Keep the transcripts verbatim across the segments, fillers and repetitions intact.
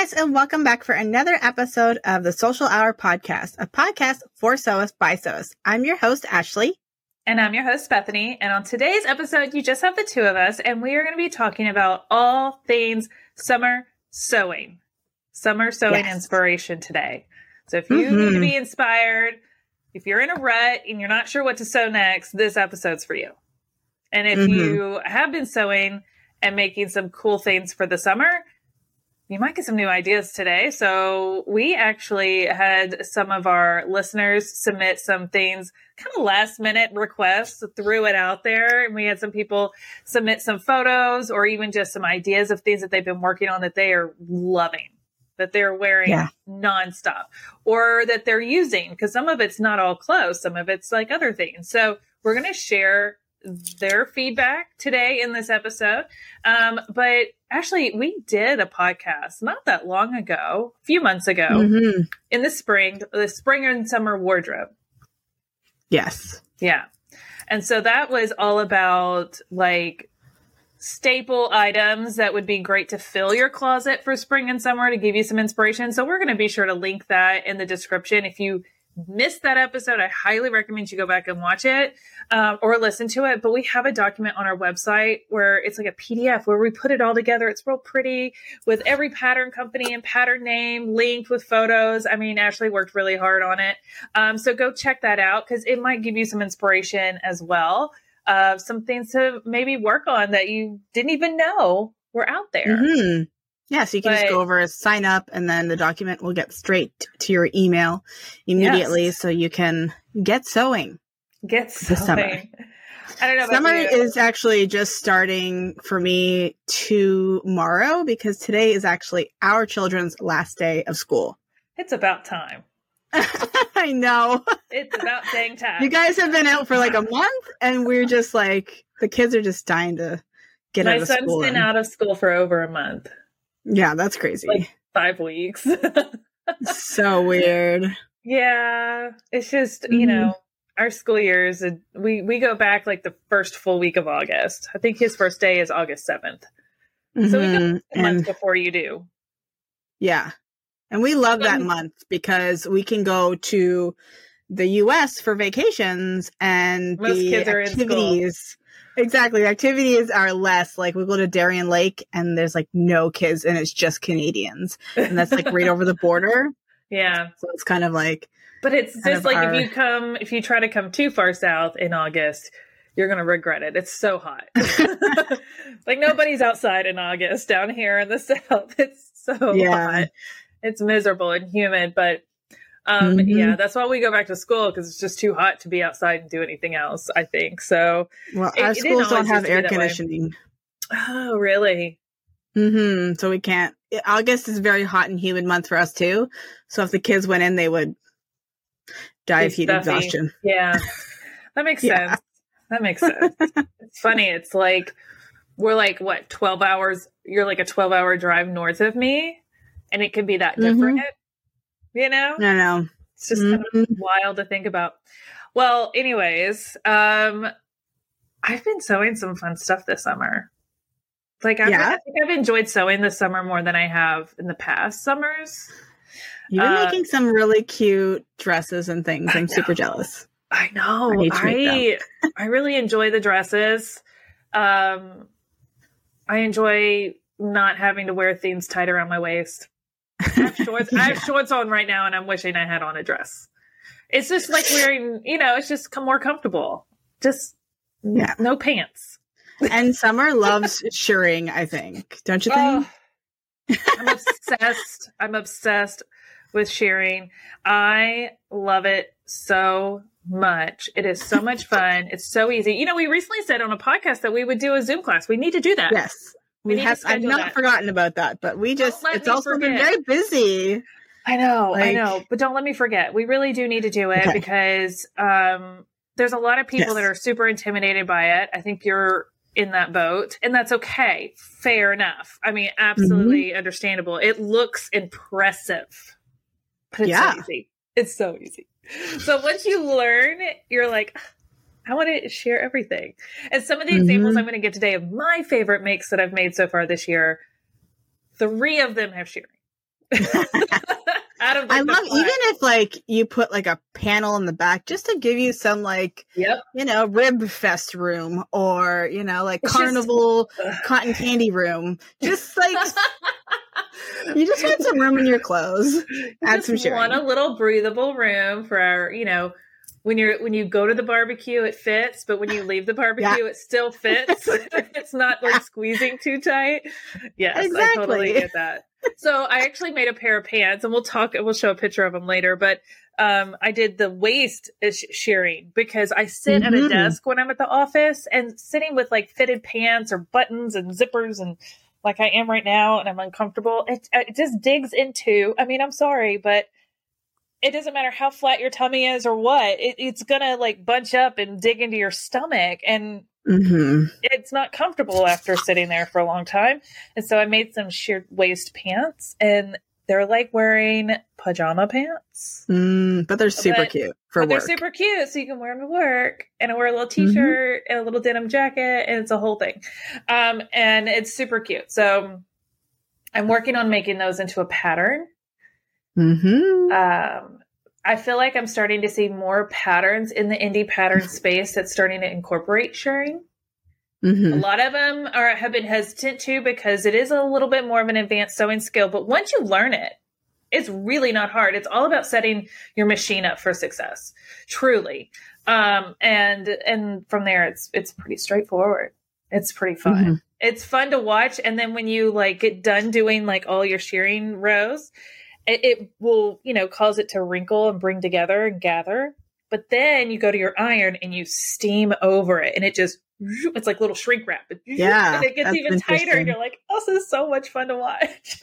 guys, and welcome back for another episode of the Social Hour Podcast, a podcast for Sewist by Sewist. I'm your host, Ashley. And I'm your host, Bethany. And on today's episode, you just have the two of us, and we are going to be talking about all things summer sewing. Summer sewing yes. inspiration today. So if you mm-hmm. need to be inspired, if you're in a rut and you're not sure what to sew next, this episode's for you. And if mm-hmm. you have been sewing and making some cool things for the summer, you might get some new ideas today. So we actually had some of our listeners submit some things, kind of last minute requests, threw it out there. And we had some people submit some photos or even just some ideas of things that they've been working on that they are loving, that they're wearing yeah. nonstop, or that they're using, because some of it's not all clothes. Some of it's like other things. So we're going to share their feedback today in this episode. Um, but actually, we did a podcast not that long ago, a few months ago, mm-hmm. in the spring, the spring and summer wardrobe. Yes. Yeah. And so that was all about like staple items that would be great to fill your closet for spring and summer to give you some inspiration. So we're going to be sure to link that in the description. If you missed that episode, I highly recommend you go back and watch it um, or listen to it. But we have a document on our website where it's like a P D F where we put it all together. It's real pretty with every pattern company and pattern name linked with photos. I mean, Ashley worked really hard on it. Um, so go check that out because it might give you some inspiration as well of uh, some things to maybe work on that you didn't even know were out there. Mm-hmm. Yeah, so you can but, just go over, sign up, and then the document will get straight to your email immediately yes. so you can get sewing. Get sewing. Summer. I don't know about Summer you. is actually just starting for me tomorrow because today is actually our children's last day of school. It's about time. I know. It's about dang time. You guys have been out for like a month, and we're just like, the kids are just dying to get My out of school. My son's been and... out of school for over a month. Yeah, that's crazy. Like five weeks. So weird. Yeah. It's just, mm-hmm. you know, our school years, we, we go back like the first full week of August. I think his first day is August seventh. Mm-hmm. So we go a month before you do. Yeah. And we love that month because we can go to the U S for vacations and most the kids are activities. In school. Exactly. The activities are less. Like we go to Darien Lake and there's like no kids and it's just Canadians. And that's like right over the border. Yeah. So it's kind of like. But it's just like our... if you come, if you try to come too far south in August, you're going to regret it. It's so hot. Like nobody's outside in August down here in the South. It's so yeah. hot. It's miserable and humid. But Um, mm-hmm. yeah, that's why we go back to school because it's just too hot to be outside and do anything else, I think. So, well, our it, schools it don't have air conditioning. Oh, really? Mm-hmm. So we can't. August is a very hot and humid month for us too. So if the kids went in, they would die of heat stuffy. exhaustion. Yeah, that makes yeah. sense. That makes sense. It's funny. It's like we're like what twelve hours. You're like a twelve hour drive north of me, and it can be that different. Mm-hmm. You know? No, no. It's just mm-hmm. kind of wild to think about. Well, anyways, um, I've been sewing some fun stuff this summer. Like, I've, yeah. I think I've enjoyed sewing this summer more than I have in the past summers. You've been uh, making some really cute dresses and things. I'm super jealous. I know. I, I, I really enjoy the dresses. Um, I enjoy not having to wear things tight around my waist. I have shorts. yeah. I have shorts on right now, and I'm wishing I had on a dress. It's just like wearing, you know, it's just more comfortable. Just yeah. no pants. And Summer loves shirring, I think. Don't you think? Oh, I'm obsessed. I'm obsessed with shirring. I love it so much. It is so much fun. It's so easy. You know, we recently said on a podcast that we would do a Zoom class. We need to do that. Yes. We, we have. I've not that. forgotten about that, but we just, it's also forget. been very busy. I know, like, I know, but don't let me forget. We really do need to do it okay. because um, there's a lot of people yes. that are super intimidated by it. I think you're in that boat, and that's okay. Fair enough. I mean, absolutely mm-hmm. understandable. It looks impressive, but it's yeah. so easy. It's so easy. So once you learn, you're like, I want to share everything. And some of the mm-hmm. examples I'm going to get today of my favorite makes that I've made so far this year, three of them have sharing. Out of, like, I love, even if like you put like a panel in the back just to give you some like, yep. you know, rib fest room or, you know, like it's carnival just, cotton candy room. Just like, you just want some room in your clothes. You Add just some sharing. want a little breathable room for our, you know, when you're, when you go to the barbecue, it fits, but when you leave the barbecue, yeah. it still fits. It's not like squeezing too tight. Yes, exactly. I totally get that. So I actually made a pair of pants, and we'll talk, we'll show a picture of them later, but um, I did the waist shearing because I sit mm-hmm. at a desk when I'm at the office, and sitting with like fitted pants or buttons and zippers and like I am right now, and I'm uncomfortable. It, it just digs into, I mean, I'm sorry, but it doesn't matter how flat your tummy is or what, it, it's going to like bunch up and dig into your stomach. And mm-hmm. it's not comfortable after sitting there for a long time. And so I made some sheer waist pants, and they're like wearing pajama pants. Mm, but they're super but, cute for but work. They're super cute. So you can wear them to work, and I wear a little t-shirt mm-hmm. and a little denim jacket, and it's a whole thing. Um, and it's super cute. So I'm working on making those into a pattern. Mm-hmm. Um, I feel like I'm starting to see more patterns in the indie pattern space that's starting to incorporate sharing. Mm-hmm. A lot of them are have been hesitant to because it is a little bit more of an advanced sewing skill. But once you learn it, it's really not hard. It's all about setting your machine up for success, truly. Um, and and from there, it's it's pretty straightforward. It's pretty fun. Mm-hmm. It's fun to watch. And then when you like get done doing like all your shearing rows, it, it will, you know, cause it to wrinkle and bring together and gather. But then you go to your iron and you steam over it, and it just, it's like little shrink wrap. Yeah. And it gets even tighter, and you're like, oh, this is so much fun to watch.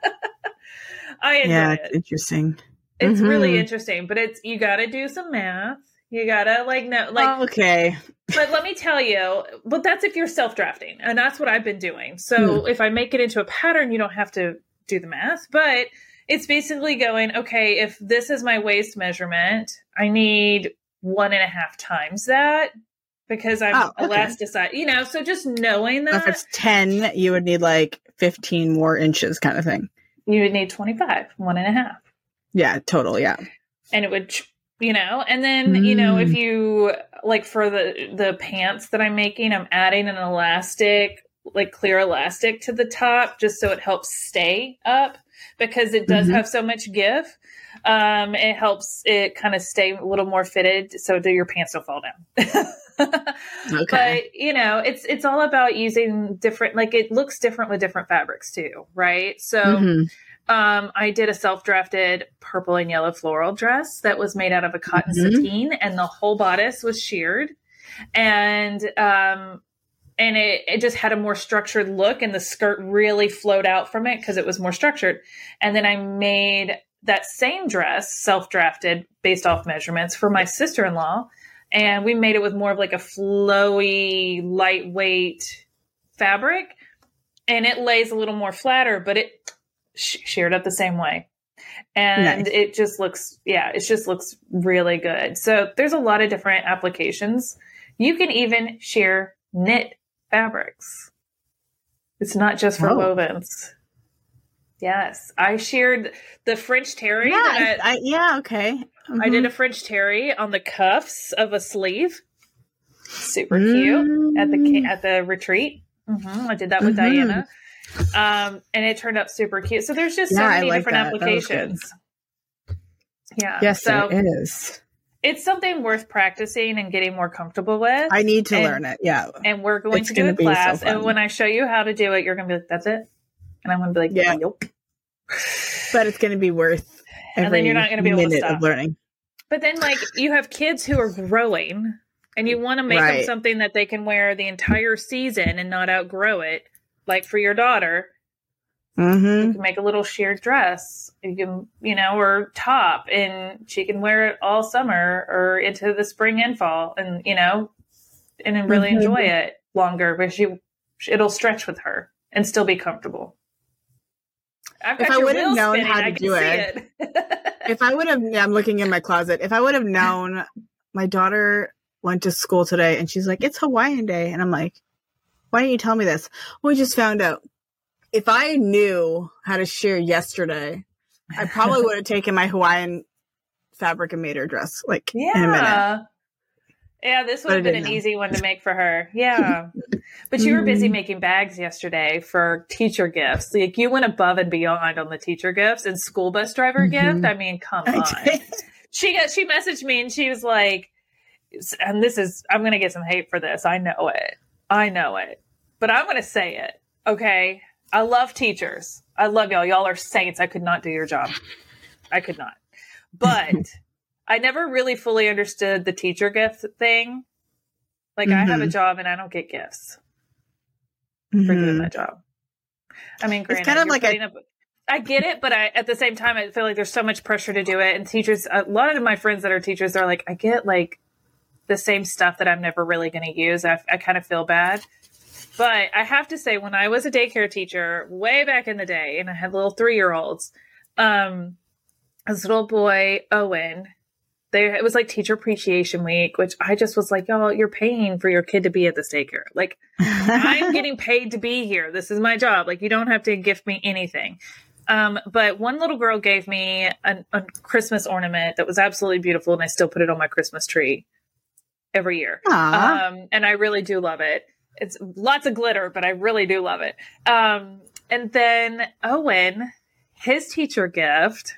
I enjoy yeah, it. It's interesting. It's mm-hmm. really interesting, but it's, you got to do some math. You gotta like, no, like, oh, okay. But let me tell you, but that's if you're self-drafting, and that's what I've been doing. So mm. if I make it into a pattern, you don't have to do the math, but it's basically going, okay, if this is my waist measurement, I need one and a half times that because I'm oh, okay. elasticized, you know, so just knowing that. If it's ten, you would need like fifteen more inches kind of thing. You would need twenty-five, one and a half. Yeah, total. Yeah. And it would, you know, and then, mm. you know, if you like for the, the pants that I'm making, I'm adding an elastic, like clear elastic to the top, just so it helps stay up. Because it does mm-hmm. have so much give, um, it helps it kind of stay a little more fitted so that your pants don't fall down. Okay. But, you know, it's it's all about using different, like it looks different with different fabrics too, right? So mm-hmm. um, I did a self-drafted purple and yellow floral dress that was made out of a cotton mm-hmm. sateen, and the whole bodice was sheared. And um And it, it just had a more structured look, and the skirt really flowed out from it because it was more structured. And then I made that same dress, self-drafted, based off measurements, for my sister-in-law. And we made it with more of like a flowy, lightweight fabric. And it lays a little more flatter, but it sh- sheared up the same way. And nice. It just looks, yeah, it just looks really good. So there's a lot of different applications. You can even shear knit fabrics. It's not just for oh. wovens. Yes. I sheared the French terry. Yeah, that I, I, yeah okay. Mm-hmm. I did a French terry on the cuffs of a sleeve. Super mm. cute at the at the retreat. Mm-hmm. I did that with mm-hmm. Diana. Um, and it turned out super cute. So there's just so yeah, many like different that. applications. That yeah. Yes, so it is. It's something worth practicing and getting more comfortable with. I need to and, learn it. Yeah. And we're going it's to do a class. So and when I show you how to do it, you're going to be like, that's it. And I'm going to be like, yeah, nope. But it's going to be worth every and then you're not going to be able to stop learning. But then like you have kids who are growing, and you want to make right. them something that they can wear the entire season and not outgrow it. Like for your daughter, mm-hmm. you can make a little sheared dress. You can, you know, or top, and she can wear it all summer or into the spring and fall, and you know, and then really mm-hmm. enjoy it longer because she it'll stretch with her and still be comfortable. I've got if I would have known spinning, how to do it, it. if I would have, yeah, I'm looking in my closet. If I would have known, my daughter went to school today, and she's like, "It's Hawaiian Day," and I'm like, "Why didn't you tell me this?" Well, we just found out. If I knew how to shear yesterday, I probably would have taken my Hawaiian fabric and made her dress like yeah. in a minute. Yeah, this would have been an know. easy one to make for her. Yeah. But you were busy making bags yesterday for teacher gifts. Like you went above and beyond on the teacher gifts and school bus driver mm-hmm. gift. I mean, come I on. Did. She got, she messaged me and she was like, and this is, I'm going to get some hate for this. I know it. I know it. But I'm going to say it. Okay. I love teachers. I love y'all. Y'all are saints. I could not do your job. I could not. But I never really fully understood the teacher gift thing. Like, mm-hmm. I have a job and I don't get gifts mm-hmm. for doing my job. I mean, granted, it's kind of like a- up, I get it, but I, at the same time, I feel like there's so much pressure to do it. And teachers, a lot of my friends that are teachers are like, I get like the same stuff that I'm never really going to use. I, I kind of feel bad. But I have to say, when I was a daycare teacher way back in the day, and I had little three-year-olds, um, this little boy, Owen, They, it was like Teacher Appreciation Week, which I just was like, y'all, you're paying for your kid to be at this daycare. Like, I'm getting paid to be here. This is my job. Like, you don't have to gift me anything. Um, but one little girl gave me a, a Christmas ornament that was absolutely beautiful, and I still put it on my Christmas tree every year. Um, and I really do love it. It's lots of glitter, but I really do love it. Um, and then Owen, his teacher gift...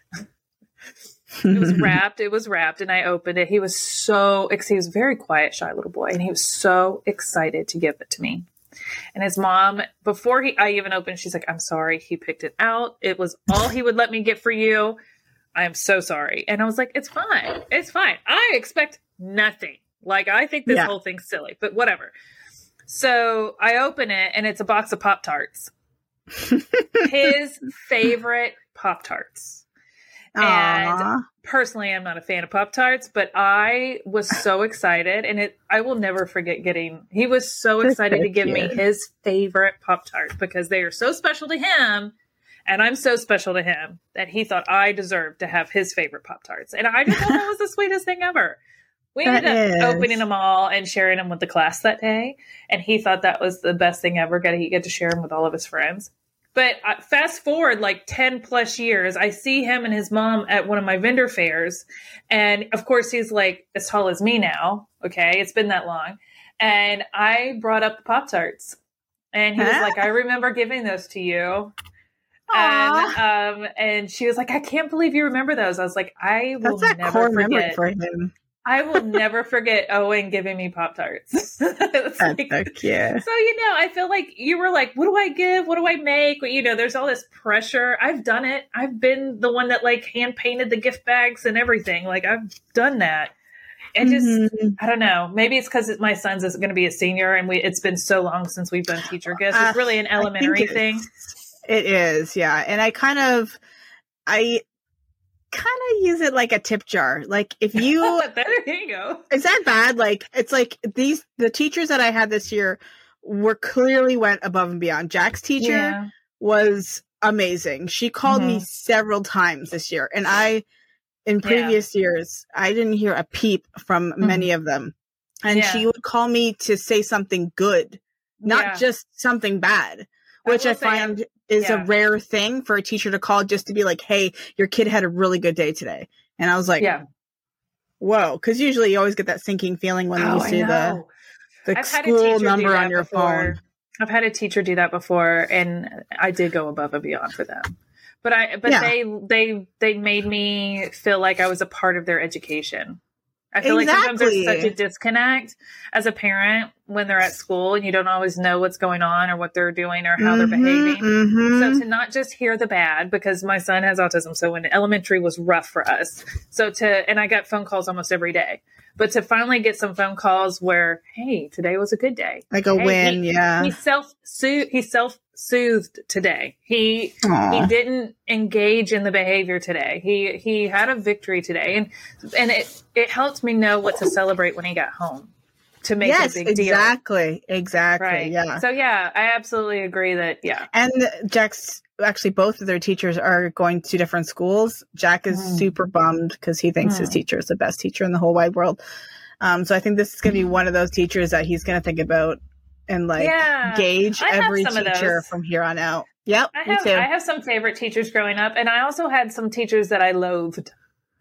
It was wrapped. It was wrapped, and I opened it. He was so he was a very quiet, shy little boy, and he was so excited to give it to me. And his mom, before he I even opened, she's like, "I'm sorry, he picked it out. It was all he would let me get for you. I am so sorry." And I was like, "It's fine. It's fine. I expect nothing. Like I think this yeah. whole thing's silly, but whatever." So I open it, and it's a box of Pop-Tarts. His favorite Pop-Tarts. And personally, I'm not a fan of Pop-Tarts, but I was so excited, and it I will never forget getting, he was so excited to give me his favorite Pop-Tart because they are so special to him, and I'm so special to him that he thought I deserved to have his favorite Pop-Tarts. And I just thought that was the sweetest thing ever. We ended up is. opening them all and sharing them with the class that day, and he thought that was the best thing ever. Get he get to share them with all of his friends. But uh, fast forward like ten plus years, I see him and his mom at one of my vendor fairs. And of course, he's like as tall as me now. Okay. It's been that long. And I brought up the Pop-Tarts. And he was like, I remember giving those to you. Aww. And um, and she was like, I can't believe you remember those. I was like, I will That's never core forget. Memory for him. I will never forget Owen giving me Pop-Tarts. That's like, heck yeah. So, you know, I feel like you were like, what do I give? What do I make? Well, you know, there's all this pressure. I've done it. I've been the one that like hand painted the gift bags and everything. Like I've done that. And just, mm-hmm. I don't know, maybe it's because my son's is going to be a senior and we, it's been so long since we've done teacher gifts. It's really an elementary it thing. It is. Yeah. And I kind of, I, kind of use it like a tip jar. Like if you there you go. Is that bad? Like it's like these the teachers that I had this year were clearly went above and beyond. Jack's teacher yeah. was amazing. She called mm-hmm. me several times this year, and I in previous yeah. years I didn't hear a peep from mm-hmm. many of them. And yeah. she would call me to say something good, not yeah. just something bad, which I, I find say, is yeah. a rare thing for a teacher to call just to be like, hey, your kid had a really good day today. And I was like, yeah. whoa. Because usually you always get that sinking feeling when oh, you see the, the I've school number on your before. phone. I've had a teacher do that before, and I did go above and beyond for them. But I, but yeah. they, they, they made me feel like I was a part of their education. I feel exactly. like sometimes there's such a disconnect as a parent when they're at school and you don't always know what's going on or what they're doing or how mm-hmm, they're behaving. Mm-hmm. So to not just hear the bad, because my son has autism. So when elementary was rough for us. So to, and I got phone calls almost every day, but to finally get some phone calls where, hey, today was a good day. Like a hey, win. He, yeah. He self he self soothed today. He, Aww. he didn't engage in the behavior today. He, he had a victory today. And, and it, it helped me know what to celebrate when he got home to make yes, a big deal. Exactly. Exactly. Right. Yeah. So yeah, I absolutely agree that, yeah. And Jack's actually both of their teachers are going to different schools. Jack is mm. super bummed because he thinks mm. his teacher is the best teacher in the whole wide world. Um, so I think this is going to be one of those teachers that he's going to think about and like yeah. gauge I every teacher from here on out. Yep. I have, I have some favorite teachers growing up, and I also had some teachers that I loathed.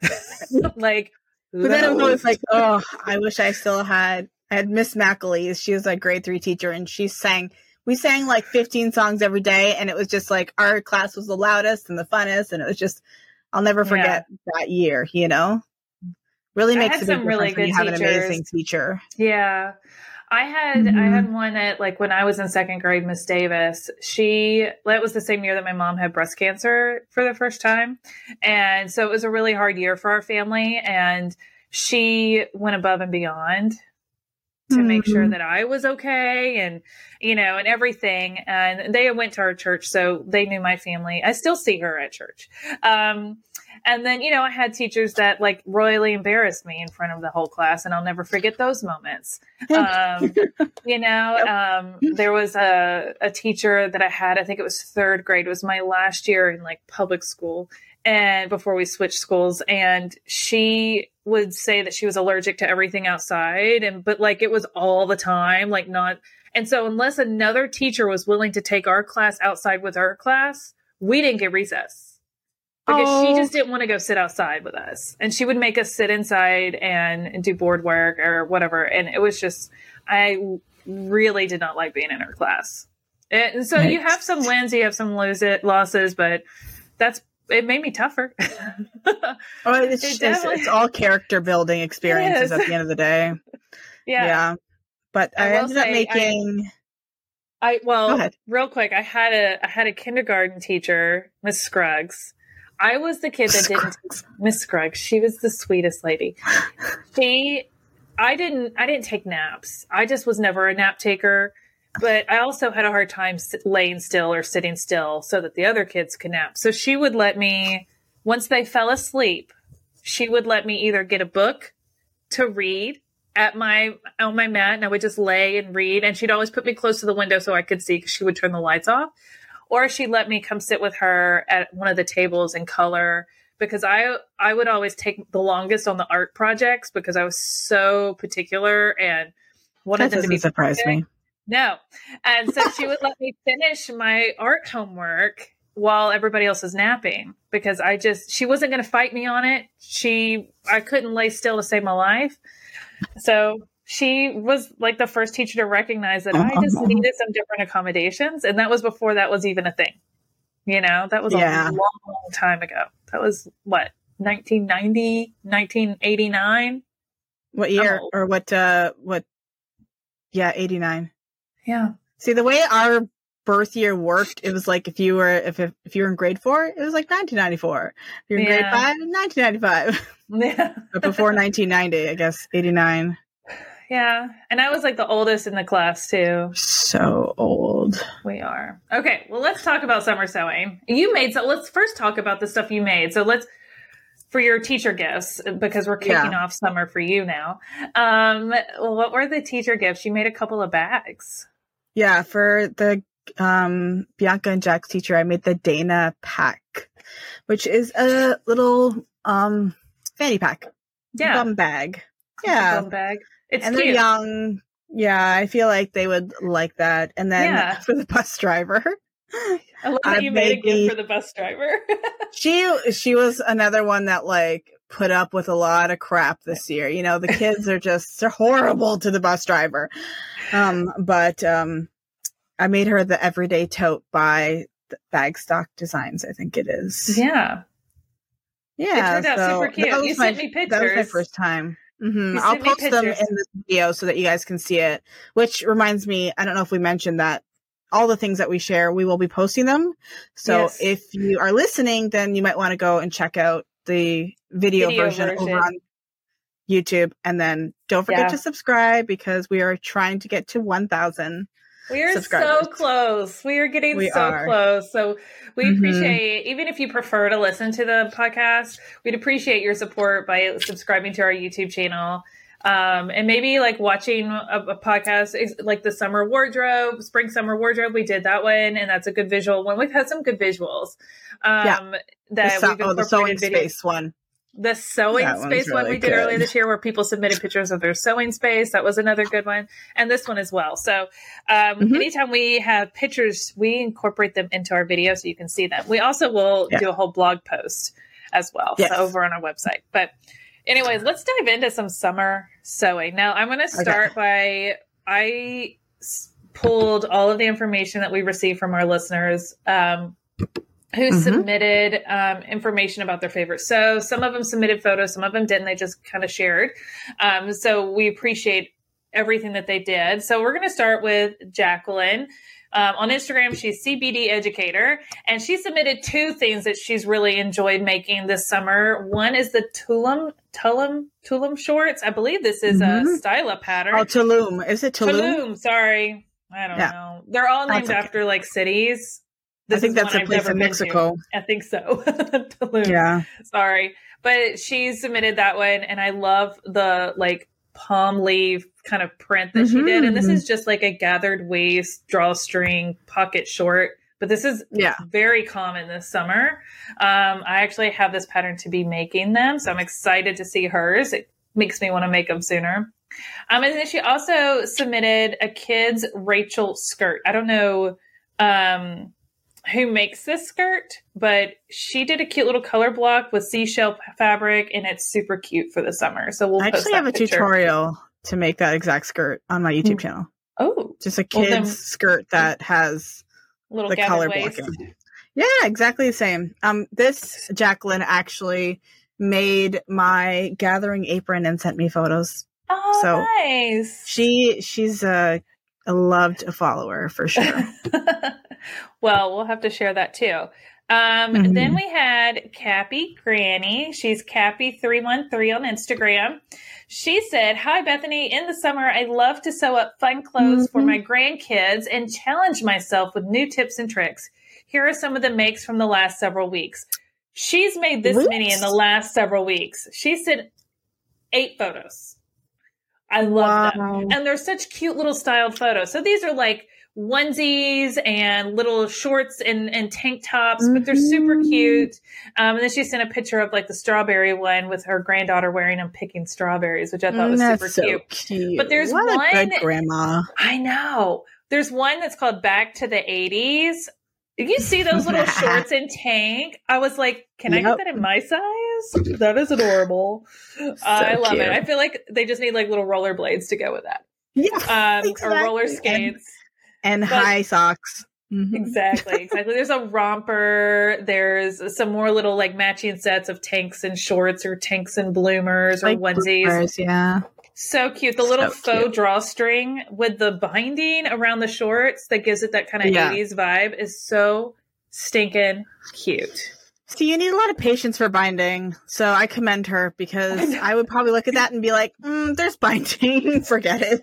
like, but loathed. Then it was always like, oh, I wish I still had, I had Miss McAleese. She was a grade three teacher, and she sang, we sang like fifteen songs every day, and it was just like, our class was the loudest and the funnest, and it was just, I'll never forget yeah. that year, you know? Really makes a big difference really when you have teachers. An amazing teacher. Yeah. I had mm-hmm. I had one at, like, when I was in second grade, Miss Davis. She, that was the same year that my mom had breast cancer for the first time. And so it was a really hard year for our family. And she went above and beyond to mm-hmm. make sure that I was okay and, you know, and everything. And they went to our church, so they knew my family. I still see her at church. Um, and then, you know, I had teachers that, like, royally embarrassed me in front of the whole class, and I'll never forget those moments. Um, you know, um, there was a, a teacher that I had, I think it was third grade. It was my last year in, like, public school, and before we switched schools, and she would say that she was allergic to everything outside, and but like it was all the time, like not. And so unless another teacher was willing to take our class outside with her class, we didn't get recess. Because oh. she just didn't want to go sit outside with us. And she would make us sit inside and do board work or whatever. And it was just, I really did not like being in her class. And so right. you have some wins, you have some lose it, losses, but that's, it made me tougher. oh, it's, it just, it's all character building experiences at the end of the day. Yeah. Yeah. But I, I ended up making... I, I well, real quick, I had a, I had a kindergarten teacher, Miss Scruggs. I was the kid that didn't Miss Scruggs. She was the sweetest lady. She, I didn't, I didn't take naps. I just was never a nap taker, but I also had a hard time sit, laying still or sitting still so that the other kids could nap. So she would let me, once they fell asleep, she would let me either get a book to read at my, on my mat, and I would just lay and read. And she'd always put me close to the window so I could see, because she would turn the lights off. Or she'd let me come sit with her at one of the tables and color, because I I would always take the longest on the art projects because I was so particular and wanted that them to be surprise perfect. me. No. And so she would let me finish my art homework while everybody else was napping, because I just, she wasn't going to fight me on it. She, I couldn't lay still to save my life. So she was like the first teacher to recognize that I just needed some different accommodations. And that was before that was even a thing. You know, that was yeah. a long, long time ago. That was what, nineteen ninety, nineteen eighty-nine? What year oh. or what, uh, what? Yeah, eighty-nine. Yeah. See, the way our birth year worked, it was like if you were, if, if, if you were in grade four, it was like nineteen ninety-four. If you're in yeah. grade five, nineteen ninety-five. Yeah. But before nineteen ninety, I guess, eighty-nine. Yeah. And I was like the oldest in the class too. So old. We are. Okay. Well, let's talk about summer sewing. You made, so let's first talk about the stuff you made. So let's, for your teacher gifts, because we're kicking yeah. off summer for you now. Um, what were the teacher gifts? You made a couple of bags. Yeah. For the um, Bianca and Jack's teacher, I made the Dana pack, which is a little um, fanny pack. Yeah. Bum bag. Yeah. Bum bag. It's and cute. They're young. Yeah, I feel like they would like that. And then yeah. for the bus driver, I love that I you made a gift for the bus driver. she she was another one that like put up with a lot of crap this year. You know, the kids are just they're horrible to the bus driver. Um, but um, I made her the Everyday Tote by Bagstock Designs. I think it is. Yeah. Yeah. It turned out so super cute. You my, sent me pictures. That was my first time. Mm-hmm. I'll post them in this video so that you guys can see it, which reminds me, I don't know if we mentioned that all the things that we share, we will be posting them. So yes. if you are listening, then you might want to go and check out the video, video version, version over on YouTube. And then don't forget yeah. to subscribe, because we are trying to get to one thousand. We are so close. We are getting we so are. close. So we mm-hmm. appreciate, even if you prefer to listen to the podcast, we'd appreciate your support by subscribing to our YouTube channel. Um, and maybe like watching a, a podcast like the summer wardrobe, spring summer wardrobe. We did that one, and that's a good visual one. We've had some good visuals. Um, yeah. that the, we've oh, the sewing space one. The sewing That space really one we did good. earlier this year where people submitted pictures of their sewing space. That was another good one. And this one as well. So um, mm-hmm. anytime we have pictures, we incorporate them into our video so you can see them. We also will yeah. do a whole blog post as well yes. so over on our website. But anyways, let's dive into some summer sewing. Now I'm going to start okay. by, I pulled all of the information that we received from our listeners um, who mm-hmm. submitted um, information about their favorite sew. Some of them submitted photos, some of them didn't. They just kind of shared. Um, so we appreciate everything that they did. So we're going to start with Jacqueline. Um, on Instagram, she's C B D Educator, and she submitted two things that she's really enjoyed making this summer. One is the Tulum, Tulum, Tulum shorts. I believe this is mm-hmm. a styla pattern. Oh, Tulum. Is it Tulum? Tulum, sorry. I don't yeah. know. They're all named okay. after like cities. This I think that's a place in Mexico. I think so. Tulum. Yeah. Sorry. But she submitted that one, and I love the like palm leaf kind of print that mm-hmm. she did. And this is just like a gathered waist, drawstring, pocket short. But this is yeah. very common this summer. Um, I actually have this pattern to be making them, so I'm excited to see hers. It makes me want to make them sooner. Um, and then she also submitted a kid's Rachel skirt. I don't know um, who makes this skirt, but she did a cute little color block with seashell fabric, and it's super cute for the summer. So we'll I post actually that have a picture. tutorial to make that exact skirt on my YouTube channel. Oh, just a kid's well, then, skirt that has little the color waist. blocking. Yeah, exactly the same. Um, this Jacqueline actually made my gathering apron and sent me photos. Oh, so nice. She she's a, a loved follower for sure. Well, we'll have to share that too. Um, mm-hmm. Then we had Cappy Granny. She's Cappy three one three on Instagram. She said, "Hi, Bethany. In the summer, I love to sew up fun clothes mm-hmm. for my grandkids and challenge myself with new tips and tricks. Here are some of the makes from the last several weeks." She's made this Oops. many in the last several weeks. She sent eight photos. I love wow. them. And they're such cute little styled photos. So these are like onesies and little shorts and, and tank tops, mm-hmm. but they're super cute. Um, and then she sent a picture of like the strawberry one with her granddaughter wearing them picking strawberries, which I thought was that's super so cute. cute. But there's what one. A good grandma. I know. There's one that's called Back to the eighties. If you see those little shorts and tank, I was like, can yep. I get that in my size? That is adorable. So I love cute. it. I feel like they just need like little roller blades to go with that. Yeah. Um, exactly. Or roller skates. And, and but, high socks. Mm-hmm. Exactly. Exactly. There's a romper. There's some more little like matching sets of tanks and shorts or tanks and bloomers or like onesies. Bloomers, yeah. So cute. The little so faux cute. drawstring with the binding around the shorts that gives it that kind of yeah. eighties vibe is so stinking cute. So you need a lot of patience for binding. So I commend her because I, I would probably look at that and be like, mm, there's binding. Forget it.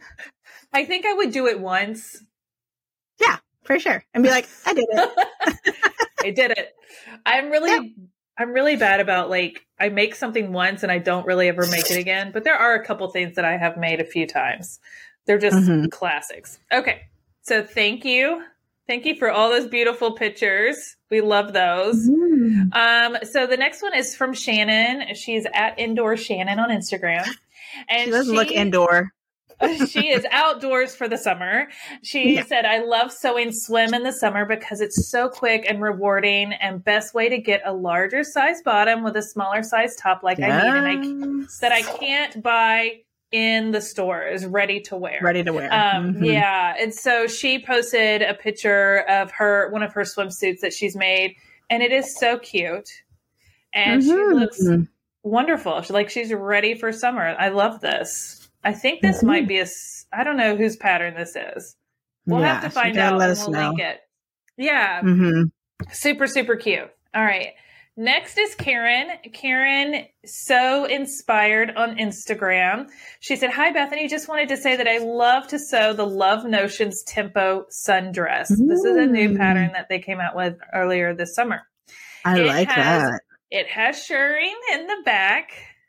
I think I would do it once. Yeah, for sure. And be like, I did it. I did it. I'm really... Yeah. I'm really bad about like, I make something once and I don't really ever make it again, but there are a couple things that I have made a few times. They're just mm-hmm. classics. Okay. So thank you. Thank you for all those beautiful pictures. We love those. Mm-hmm. Um, so the next one is from Shannon. She's at Indoor Shannon on Instagram. And she doesn't she, look indoor. She is outdoors for the summer. She yeah. said, "I love sewing swim in the summer because it's so quick and rewarding and best way to get a larger size bottom with a smaller size top like yes. I need and I that I can't buy in the stores ready to wear." Ready to wear. Um, mm-hmm. Yeah. And so she posted a picture of her, one of her swimsuits that she's made, and it is so cute. And mm-hmm. she looks wonderful. She, like she's ready for summer. I love this. I think this mm-hmm. might be a, I don't know whose pattern this is. We'll yeah, have to find out and we'll know. link it. Yeah. Mm-hmm. Super, super cute. All right. Next is Karen. Karen, so inspired on Instagram. She said, "Hi, Bethany. Just wanted to say that I love to sew the Love Notions Tempo sundress. Mm. This is a new pattern that they came out with earlier this summer. I it like has, that. It has shirring in the back.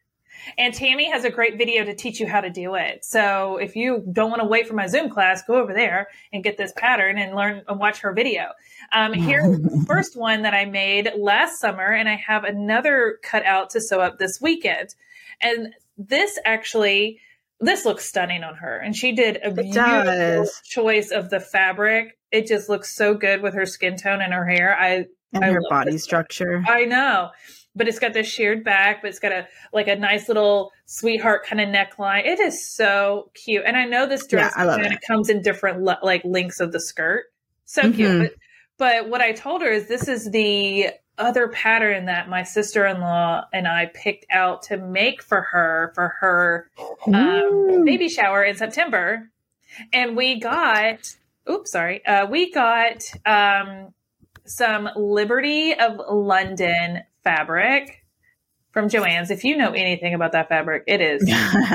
And Tammy has a great video to teach you how to do it. So if you don't want to wait for my Zoom class, go over there and get this pattern and learn and watch her video. Um, here's the first one that I made last summer, and I have another cut out to sew up this weekend. And this actually, this looks stunning on her. And she did a it beautiful does. choice of the fabric. It just looks so good with her skin tone and her hair. I And I her love body this. structure. I know. But it's got this sheared back, but it's got a like a nice little sweetheart kind of neckline. It is so cute. And I know this dress Yeah, I love kind of it. comes in different le- like lengths of the skirt. So Mhm. cute. But, but what I told her is this is the other pattern that my sister-in-law and I picked out to make for her for her um, Ooh. baby shower in September. And we got, oops, sorry. Uh, we got um, some Liberty of London fabric from Joann's. If you know anything about that fabric, it is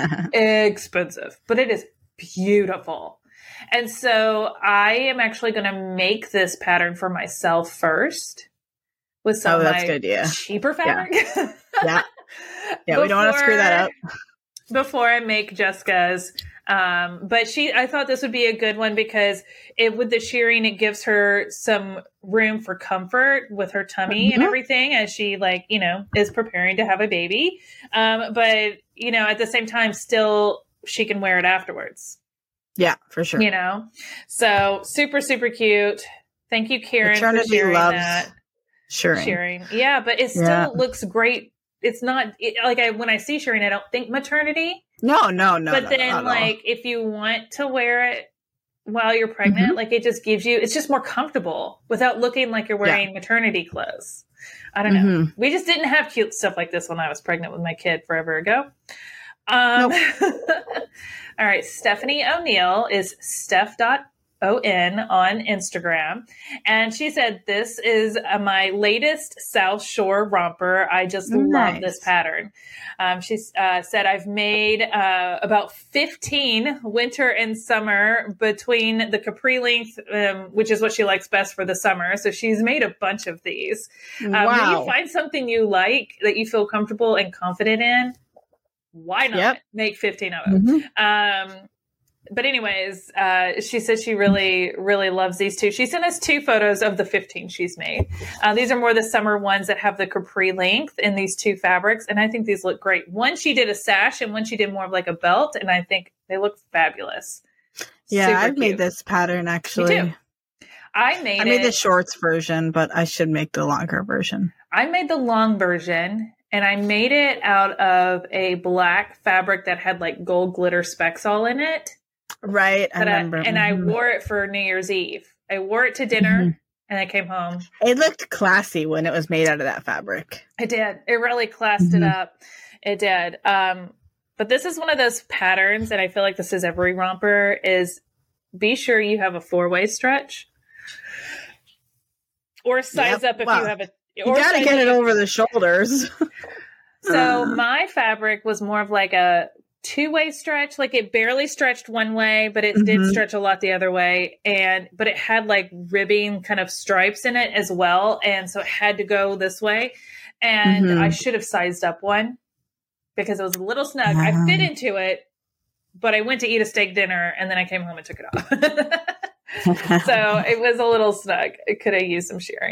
expensive, but it is beautiful. And so I am actually going to make this pattern for myself first with some Oh, of that's my good, yeah. cheaper fabric. Yeah. Yeah, we don't want to screw that up. Before I make Jessica's. Um, but she, I thought this would be a good one because it, with the shearing, it gives her some room for comfort with her tummy and Mhm. everything as she like, you know, is preparing to have a baby. Um, but you know, at the same time, still she can wear it afterwards, Yeah, for sure. you know? So super, super cute. Thank you, Karen, for Maternity sharing loves that. Shearing. Shearing. Yeah, but it still Yeah. looks great. It's not it, like I, when I see shearing, I don't think maternity. No, no, no. But no, then, not at all. like, if you want to wear it while you're pregnant, Mhm. like, it just gives you, it's just more comfortable without looking like you're wearing maternity clothes. I don't know. Mhm. We just didn't have cute stuff like this when I was pregnant with my kid forever ago. Um, all right. Stephanie O'Neill is Steph dot O N on Instagram. And she said, this is uh, my latest South Shore romper. I just love Nice. this pattern. Um, she uh, said, I've made uh, about fifteen winter and summer between the capri length, um, which is what she likes best for the summer. So she's made a bunch of these. Um, When Wow. you find something you like that you feel comfortable and confident in, why not Yep. make fifteen of them? Mhm. Um, but anyways, uh, she said she really, really loves these two. She sent us two photos of the fifteen she's made. Uh, these are more the summer ones that have the capri length in these two fabrics. And I think these look great. One, she did a sash and one she did more of like a belt. And I think they look fabulous. Yeah, Super I've made cute. this pattern actually. too. I made I made it. the shorts version, but I should make the longer version. I made the long version and I made it out of a black fabric that had like gold glitter specks all in it. Right. I But I- remember. and I Mhm. wore it for New Year's Eve. I wore it to dinner Mhm. and I came home. It looked classy when it was made out of that fabric. It did. It really classed it Mhm. up. It did. Um, but this is one of those patterns, and I feel like this is every romper, is be sure you have a four-way stretch. Or size Yep. up if Well, you have a... You or got to size get up it if- over the shoulders. So my fabric was more of like a two-way stretch. Like it barely stretched one way, but it did Mhm. stretch a lot the other way. And but it had like ribbing kind of stripes in it as well. And so it had to go this way. And Mhm. I should have sized up one because it was a little snug. I Uh-huh. fit into it, but I went to eat a steak dinner and then I came home and took it off. So it was a little snug. It could have used some shearing.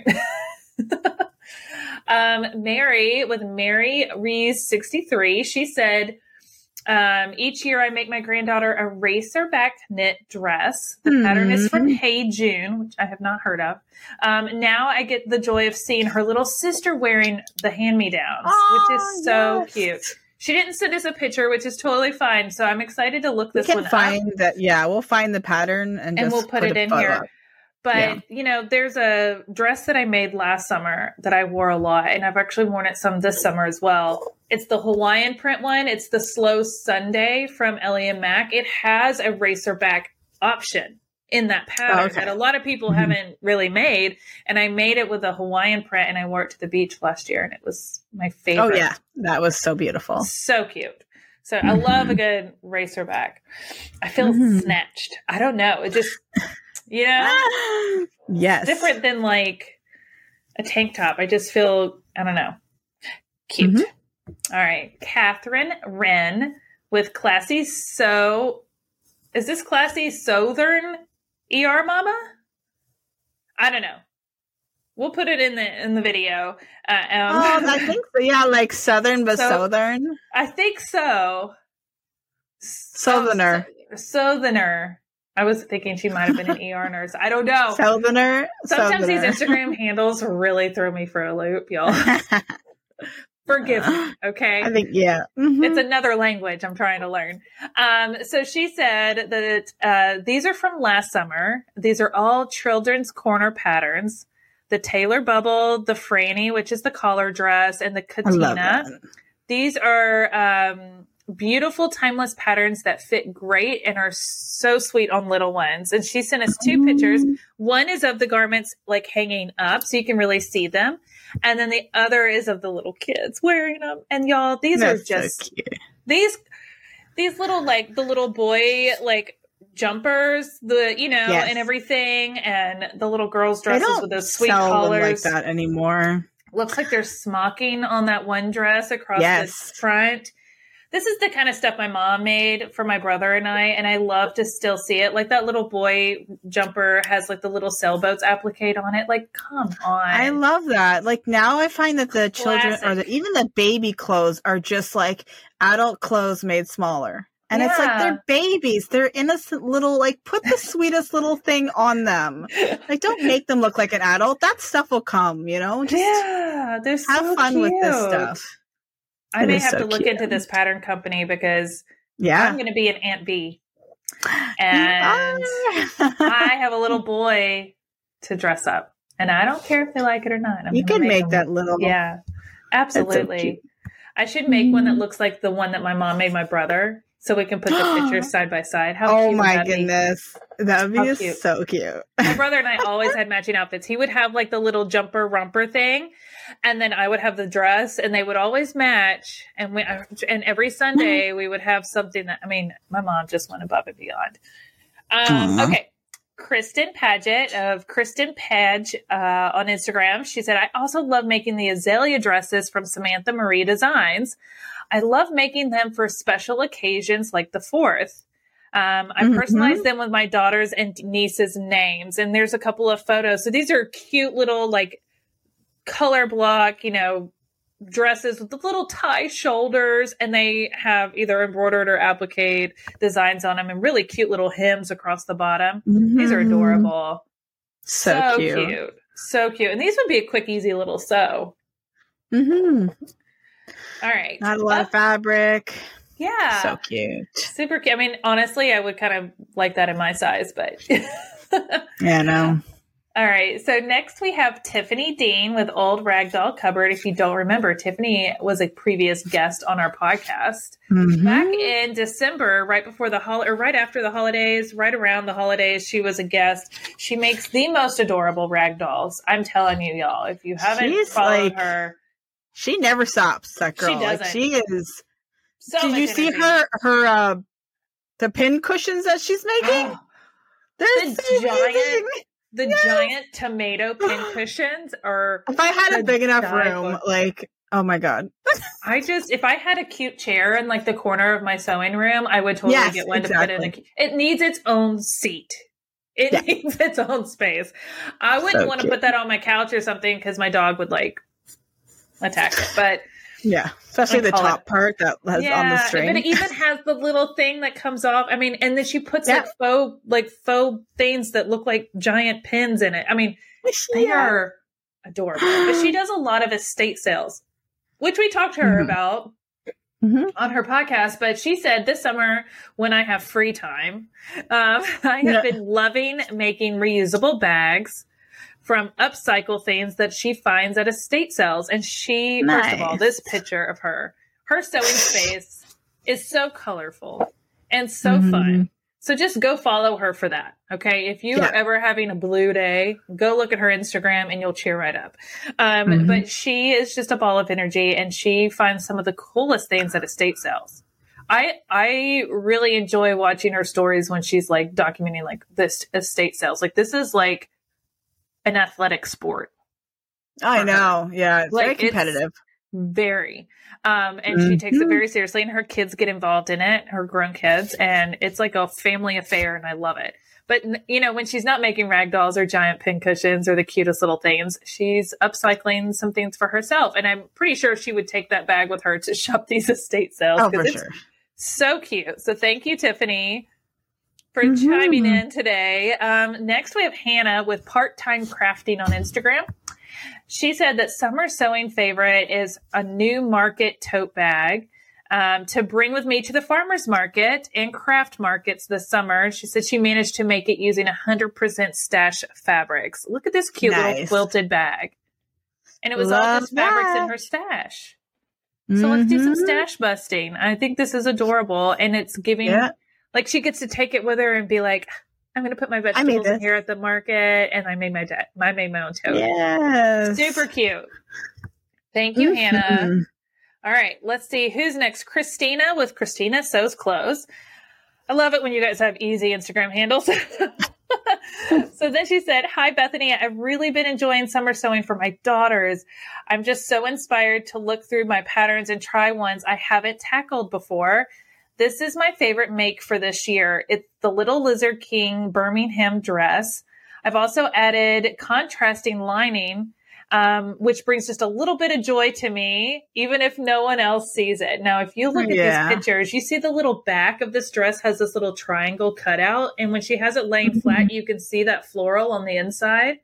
um, Mary with Mary Rees sixty-three, she said, um, each year I make my granddaughter a racerback knit dress. The pattern is from Hey June, which I have not heard of. Um, now I get the joy of seeing her little sister wearing the hand-me-downs, Aw, which is so yes. cute. She didn't send us a picture, which is totally fine. So I'm excited to look We this can one up. find that. Yeah, we'll find the pattern and, And just we'll put it a in photo here. up. But, Yeah. you know, there's a dress that I made last summer that I wore a lot, and I've actually worn it some this summer as well. It's the Hawaiian print one. It's the Slow Sunday from Ellie and Mac. It has a racerback option in that pattern Oh, okay. that a lot of people Mhm. haven't really made. And I made it with a Hawaiian print, and I wore it to the beach last year, and it was my Oh favorite. yeah, that was so beautiful. So cute. So I love a Mhm. good racerback. I feel Mhm. snatched. I don't know. It just, you know? Yes, Different than like a tank top. I just feel, I don't know, cute. Mhm. All right. Catherine Wren with Classy So. Is this Classy Southern E R Mama? I don't know. We'll put it in the in the video. Uh, um, oh, I think so. Yeah, like Southern but so, Southern. I think so. Southerner. Oh, Southerner. I was thinking she might have been an E R nurse. I don't know. Southerner. Sometimes Southerner. these Instagram handles really throw me for a loop, y'all. Forgive me, okay? I think, yeah. Mm-hmm. It's another language I'm trying to learn. Um, so she said that uh, these are from last summer. These are all children's corner patterns. The Taylor Bubble, the Franny, which is the collar dress, and the Katina. These are um, beautiful, timeless patterns that fit great and are so sweet on little ones. And she sent us two mm. pictures. One is of the garments like hanging up so you can really see them. And then the other is of the little kids wearing them. And y'all, these That's are just so cute. these these little like the little boy like jumpers, the you know, yes. and everything, and the little girls' dresses with those sweet sell collars. Them like that anymore. Looks like there's smocking on that one dress across yes. the front. This is the kind of stuff my mom made for my brother and I, and I love to still see it. Like that little boy jumper has like the little sailboats applique on it. Like, come on. I love that. Like now I find that the Classic. children or the, even the baby clothes are just like adult clothes made smaller. And yeah. it's like they're babies. They're innocent little, like put the sweetest little thing on them. Like don't make them look like an adult. That stuff will come, you know? Just yeah, they're so have fun cute. with this stuff. I it may have so to look cute. into this pattern company because yeah. I'm going to be an Aunt B. And I have a little boy to dress up. And I don't care if they like it or not. I'm you can make, make that them. little. Yeah, absolutely. So I should make one that looks like the one that my mom made my brother. So we can put the pictures side by side. How oh cute my would that goodness. Be? That would be cute. So cute. My brother and I always had matching outfits. He would have like the little jumper romper thing. And then I would have the dress and they would always match. And we, and every Sunday we would have something that, I mean, my mom just went above and beyond. Um, okay. Kristen Paget of Kristen Page uh, on Instagram. She said, I also love making the azalea dresses from Samantha Marie Designs. I love making them for special occasions like the fourth. Um, I mm-hmm. personalize them with my daughters and nieces' names. And there's a couple of photos. So these are cute little like color block, you know, dresses with the little tie shoulders. And they have either embroidered or applique designs on them and really cute little hems across the bottom. Mm-hmm. These are adorable. So, so cute. cute. So cute. And these would be a quick, easy little sew. Mm-hmm. All right. Not a lot uh, of fabric. Yeah. So cute. Super cute. I mean, honestly, I would kind of like that in my size, but. yeah, no. All right. So next we have Tiffany Dean with Old Ragdoll Cupboard. If you don't remember, Tiffany was a previous guest on our podcast. Mm-hmm. Back in December, right before the hol- or right after the holidays, right around the holidays, she was a guest. She makes the most adorable ragdolls. I'm telling you, y'all, if you haven't She's followed like- her. She never stops, that girl. She doesn't. Like, she is. So did you see her, her, uh, the pin cushions that she's making? Oh, They're the so giant, amazing. the yes. giant tomato pin cushions are. If I had a big enough room, book. like, oh my God. I just, if I had a cute chair in like the corner of my sewing room, I would totally yes, get one exactly. to put in. A, it needs its own seat. It yeah. needs its own space. I wouldn't so want to put that on my couch or something because my dog would like. Attack it, but yeah, especially the top it. part that has yeah, on the string. But it even has the little thing that comes off. I mean, and then she puts yeah. like faux, like faux things that look like giant pins in it. I mean, they yeah. are adorable. But she does a lot of estate sales, which we talked to her mm-hmm. about mm-hmm. on her podcast. But she said this summer, when I have free time, um, I have yeah. been loving making reusable bags from upcycle things that she finds at estate sales. And she, nice. First of all, this picture of her, her sewing space is so colorful and so mm-hmm. fun. So just go follow her for that. Okay. If you yeah. are ever having a blue day, go look at her Instagram and you'll cheer right up. Um, mm-hmm. But she is just a ball of energy and she finds some of the coolest things at estate sales. I, I really enjoy watching her stories when she's like documenting like this estate sales. Like this is like, an athletic sport. I know. Yeah. It's like, very competitive. Very. Um, and mm-hmm. she takes it very seriously, and her kids get involved in it, her grown kids, and it's like a family affair, and I love it. But, you know, when she's not making rag dolls or giant pin cushions or the cutest little things, she's upcycling some things for herself. And I'm pretty sure she would take that bag with her to shop these estate sales. Oh, for it's sure. So cute. So thank you, Tiffany, for mm-hmm. chiming in today. Um, next, we have Hannah with Part-Time Crafting on Instagram. She said that summer sewing favorite is a New Market tote bag um, to bring with me to the farmer's market and craft markets this summer. She said she managed to make it using one hundred percent stash fabrics. Look at this cute nice. little quilted bag. And it was Love all just that. fabrics in her stash. So mm-hmm. let's do some stash busting. I think this is adorable. And it's giving, yeah. like she gets to take it with her and be like, I'm going to put my vegetables in here at the market, and I made my de- I made my own tote. Yes. Super cute. Thank you, mm-hmm. Hannah. All right, let's see who's next. Christina with Christina Sews Clothes. I love it when you guys have easy Instagram handles. So then she said, hi, Bethany. I've really been enjoying summer sewing for my daughters. I'm just so inspired to look through my patterns and try ones I haven't tackled before. This is my favorite make for this year. It's the Little Lizard King Birmingham dress. I've also added contrasting lining, um, which brings just a little bit of joy to me, even if no one else sees it. Now, if you look at yeah. these pictures, you see the little back of this dress has this little triangle cutout. And when she has it laying mm-hmm. flat, you can see that floral on the inside.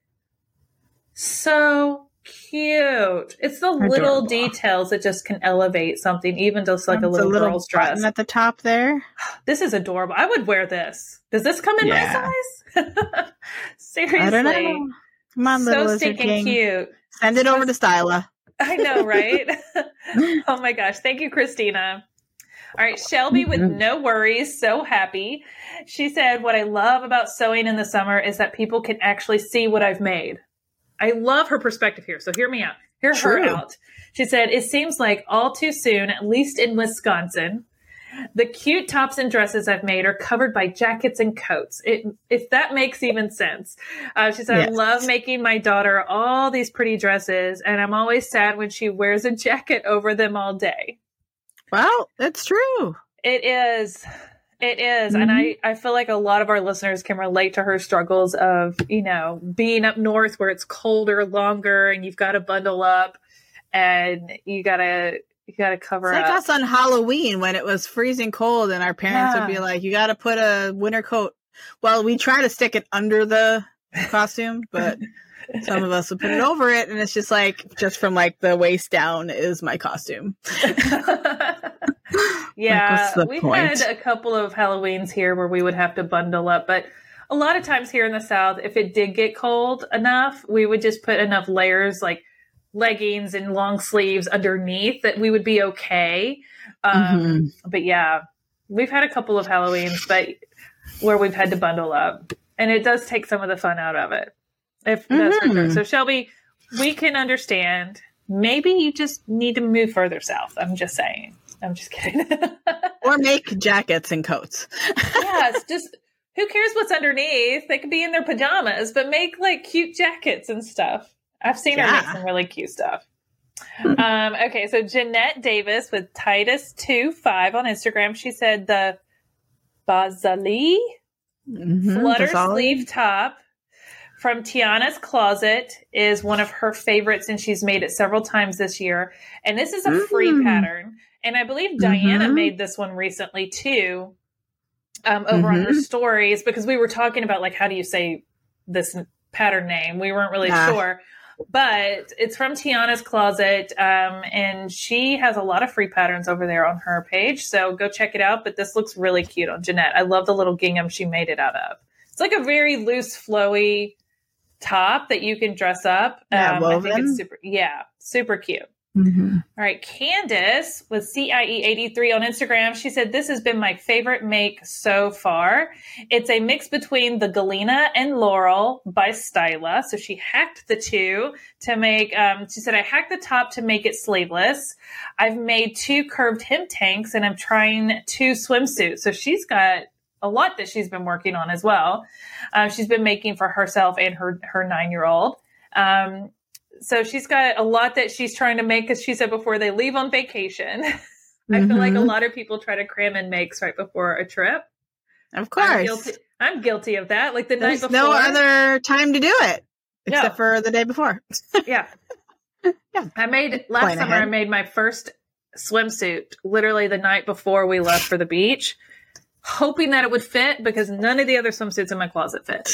So cute. It's the Adorable. little details that just can elevate something, even just like That's a little, a little girl's dress at the top there. This is adorable. I would wear this. Does this come in yeah. my size? Seriously. I don't know. Come on, little so stinking King. cute. Send it over to Styla. I know, right? Oh my gosh. Thank you, Christina. All right, Shelby with No Worries, so happy. She said, what I love about sewing in the summer is that people can actually see what I've made. I love her perspective here. So hear me out. Hear True. her out. She said, it seems like all too soon, at least in Wisconsin, the cute tops and dresses I've made are covered by jackets and coats. It, if that makes even sense. Uh, she said, yes. I love making my daughter all these pretty dresses, and I'm always sad when she wears a jacket over them all day. Well, that's true. It is. It is. Mm-hmm. And I, I feel like a lot of our listeners can relate to her struggles of, you know, being up north where it's colder, longer, and you've got to bundle up and you got to, you got to cover it's up. Like us on Halloween when it was freezing cold and our parents yeah. would be like, you got to put a winter coat. Well, we try to stick it under the costume, but some of us would put it over it. And it's just like, just from like the waist down is my costume. Yeah, like, we've point? had a couple of Halloweens here where we would have to bundle up, but a lot of times here in the South, if it did get cold enough, we would just put enough layers like leggings and long sleeves underneath that we would be okay. Um, mm-hmm. But yeah, we've had a couple of Halloweens, but where we've had to bundle up, and it does take some of the fun out of it. If mm-hmm. that's for sure. So Shelby, we can understand. Maybe you just need to move further south. I'm just saying. I'm just kidding. Or make jackets and coats. Yeah, it's just, who cares what's underneath? They could be in their pajamas, but make like cute jackets and stuff. I've seen yeah. her make some really cute stuff. um, okay, so Jeanette Davis with Titus two five on Instagram. She said the Bazali mm-hmm, flutter Bazali. sleeve top from Tiana's Closet is one of her favorites, and she's made it several times this year. And this is a mm-hmm. free pattern. And I believe Diana mm-hmm. made this one recently too, um, over mm-hmm. on her stories, because we were talking about like, how do you say this pattern name? We weren't really yeah. sure, but it's from Tiana's Closet. Um, and she has a lot of free patterns over there on her page. So go check it out. But this looks really cute on Jeanette. I love the little gingham she made it out of. It's like a very loose, flowy top that you can dress up. Yeah, um, I think it's super, yeah, super cute. Mm-hmm. All right. Candace with C I E eighty-three on Instagram. She said, this has been my favorite make so far. It's a mix between the Galena and Laurel by Styla. So she hacked the two to make, um, she said, I hacked the top to make it sleeveless. I've made two curved hem tanks and I'm trying two swimsuits. So she's got a lot that she's been working on as well. Uh, she's been making for herself and her, her nine-year-old. Um, so she's got a lot that she's trying to make, because she said before they leave on vacation. Mm-hmm. I feel like a lot of people try to cram in makes right before a trip. Of course. I'm guilty, I'm guilty of that. Like the There's night before. no other time to do it except No. for the day before. Yeah. Yeah. I made, last Plan summer, ahead. I made my first swimsuit literally the night before we left for the beach, hoping that it would fit, because none of the other swimsuits in my closet fit.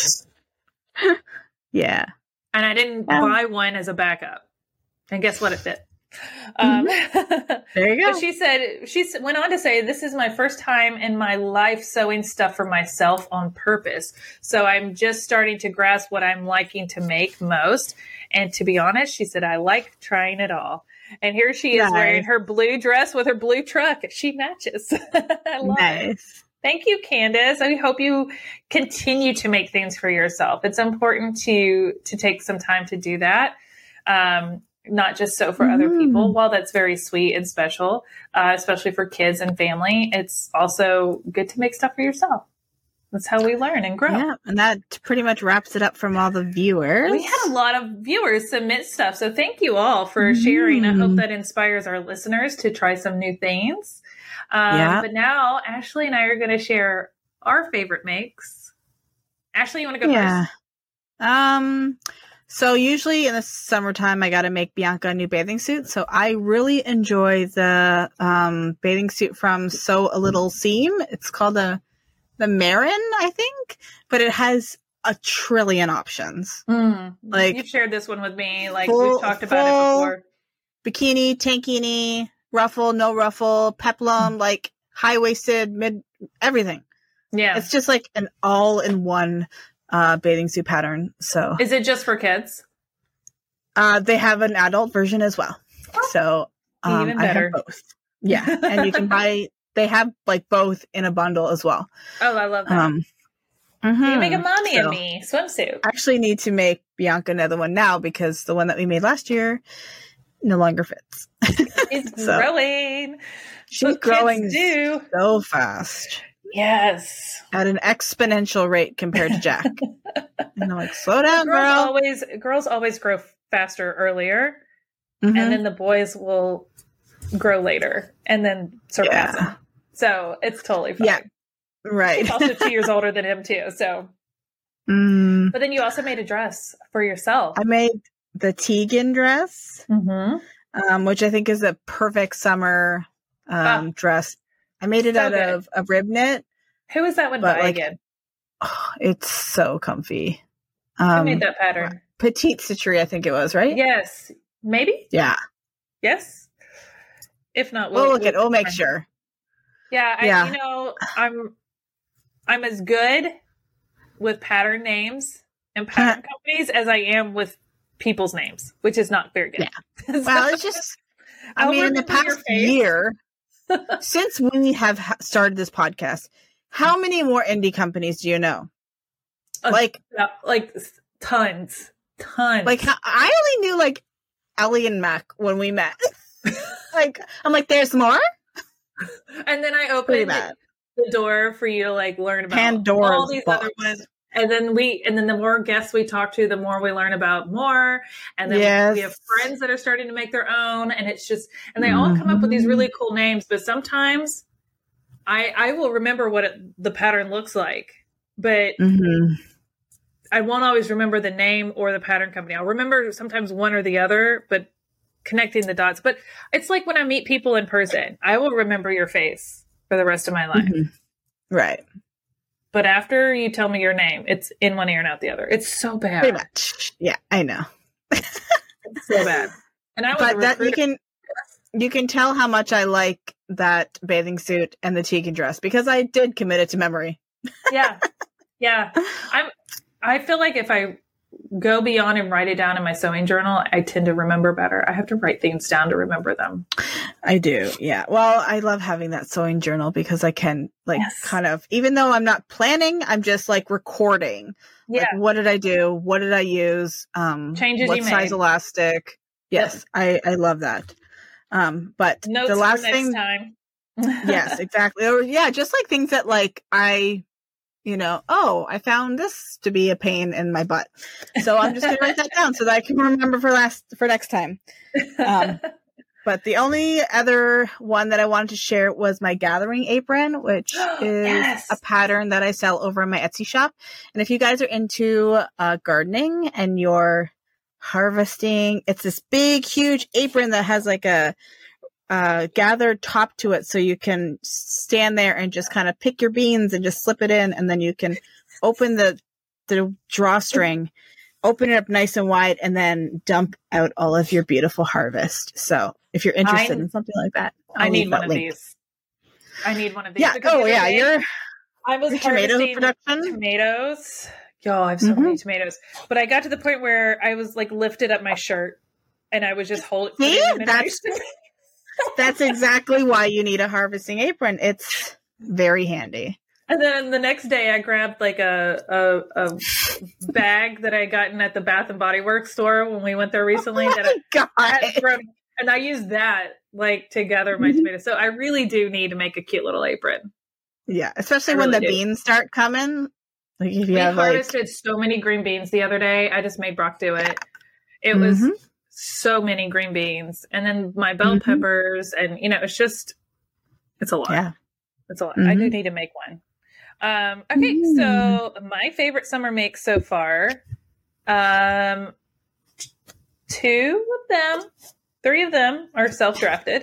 Yeah. And I didn't Um, buy one as a backup. And guess what? It fit. Um, There you go. but she said, she s- went on to say, this is my first time in my life sewing stuff for myself on purpose. So I'm just starting to grasp what I'm liking to make most. And to be honest, she said, I like trying it all. And here she is Nice. wearing her blue dress with her blue truck. She matches. I love it. Nice. Thank you, Candace. I hope you continue to make things for yourself. It's important to to take some time to do that, um, not just sew for other Mhm. people. While that's very sweet and special, uh, especially for kids and family, it's also good to make stuff for yourself. That's how we learn and grow. Yeah, and that pretty much wraps it up from all the viewers. We had a lot of viewers submit stuff, so thank you all for sharing. I hope Mm. that inspires our listeners to try some new things. Um, Yeah. But now, Ashley and I are going to share our favorite makes. Ashley, you want to go yeah. first? Um. So usually in the summertime, I got to make Bianca a new bathing suit. So I really enjoy the um bathing suit from Sew a Little Seam. It's called the the Marin, I think, but it has a trillion options. Mm. Like You've shared this one with me. Like full- we've talked about full- it before. Bikini, tankini, ruffle, no ruffle, peplum, like high waisted, mid, everything. Yeah. It's just like an all in one uh, bathing suit pattern. So Is it just for kids? uh, they have an adult version as well. So um, Even I better. have both. Yeah, and you can buy. They have like both in a bundle as well. Oh, I love that. Um, you can make a mhm. mommy So- and me swimsuit. I actually need to make Bianca another one now because the one that we made last year no longer fits. It's So, Growing. She's What growing kids do. so fast Yes. at an exponential rate compared to Jack. And I'm like, slow down, girls girl. always girls always grow faster earlier, Mhm. and then the boys will grow later and then surpass Yeah. him. So it's totally fine. Yeah. Right. She's also two years older than him too. So, Mm, but then you also made a dress for yourself. I made the Tegan dress, Mm-hmm. um, which I think is a perfect summer um, Ah. dress. I made it So out good. of a rib knit. Who is that one But, by like, again? Oh, it's so comfy. Who Um, made that pattern? Petite Stitchery, I think it was, right? Yes, maybe. Yeah. Yes. If not, We'll, look at. We'll make confirm. sure. Yeah, I, Yeah. you know, I'm I'm as good with pattern names and pattern companies as I am with people's names, which is not very good. Yeah. Well, it's just. I I'll mean, in the remember your past face. year, since we have ha- started this podcast, how many more indie companies do you know? Uh, Like, Yeah, like tons, tons. like how, I only knew like Ellie and Mac when we met. Like, I'm like, there's more. and then I Pretty opened bad. the door for you to like learn about Pandora's all these box. other ones. And then we, and then the more guests we talk to, the more we learn about more. And then Yes. we have friends that are starting to make their own. And it's just, and they all come up with these Mhm. really cool names. But sometimes I, I will remember what it, the pattern looks like, but Mm-hmm. I won't always remember the name or the pattern company. I'll remember sometimes one or the other, but connecting the dots. But it's like when I meet people in person, I will remember your face for the rest of my life. Mm-hmm. Right. But after you tell me your name, it's in one ear and out the other. It's so bad. Pretty much. Yeah, I know. It's so bad. And I was a But that you recruiter. can you can tell how much I like that bathing suit and the Tegan dress because I did commit it to memory. Yeah. Yeah. I'm I feel like if I go beyond and write it down in my sewing journal, I tend to remember better. I have to write things down to remember them. I do. Yeah. Well, I love having that sewing journal because I can like Yes. kind of, even though I'm not planning, I'm just like recording. Yeah. Like, what did I do? What did I use? Um, Changes what you size made. elastic? Yes. I, I love that. Um, but Notes the last for next thing, time. yes, exactly. Or yeah, just like things that like I, you know, oh, I found this to be a pain in my butt. So I'm just going to write that down so that I can remember for last, for next time. Um, but the only other one that I wanted to share was my gathering apron, which is yes. a pattern that I sell over in my Etsy shop. And if you guys are into uh, gardening and you're harvesting, it's this big, huge apron that has like a uh, gathered top to it. So you can stand there and just kind of pick your beans and just slip it in. And then you can open the, the drawstring, open it up nice and wide, and then dump out all of your beautiful harvest. So if you're interested I, in something like that, I'll I need one of link. these. I need one of these. Yeah. Oh yeah. Day, you're, I was tomato production. Tomatoes. Yo, I have so mm-hmm. many tomatoes. But I got to the point where I was like lifted up my shirt and I was just holding. See, that's, that's exactly why you need a harvesting apron. It's very handy. And then the next day I grabbed like a, a, a bag that I had gotten at the Bath and Body Works store when we went there recently. Oh that I, God. I had thrown, and I used that like to gather my mm-hmm. tomatoes. So I really do need to make a cute little apron. Yeah, especially I when really the do. beans start coming. Like if you we have harvested like... so many green beans the other day. I just made Brock do it. It mm-hmm. was so many green beans, and then my bell mm-hmm. peppers, and you know, it's just it's a lot. Yeah, it's a lot. Mm-hmm. I do need to make one. Um, okay, mm. so my favorite summer makes so far, um, t- two of them, three of them are self-drafted.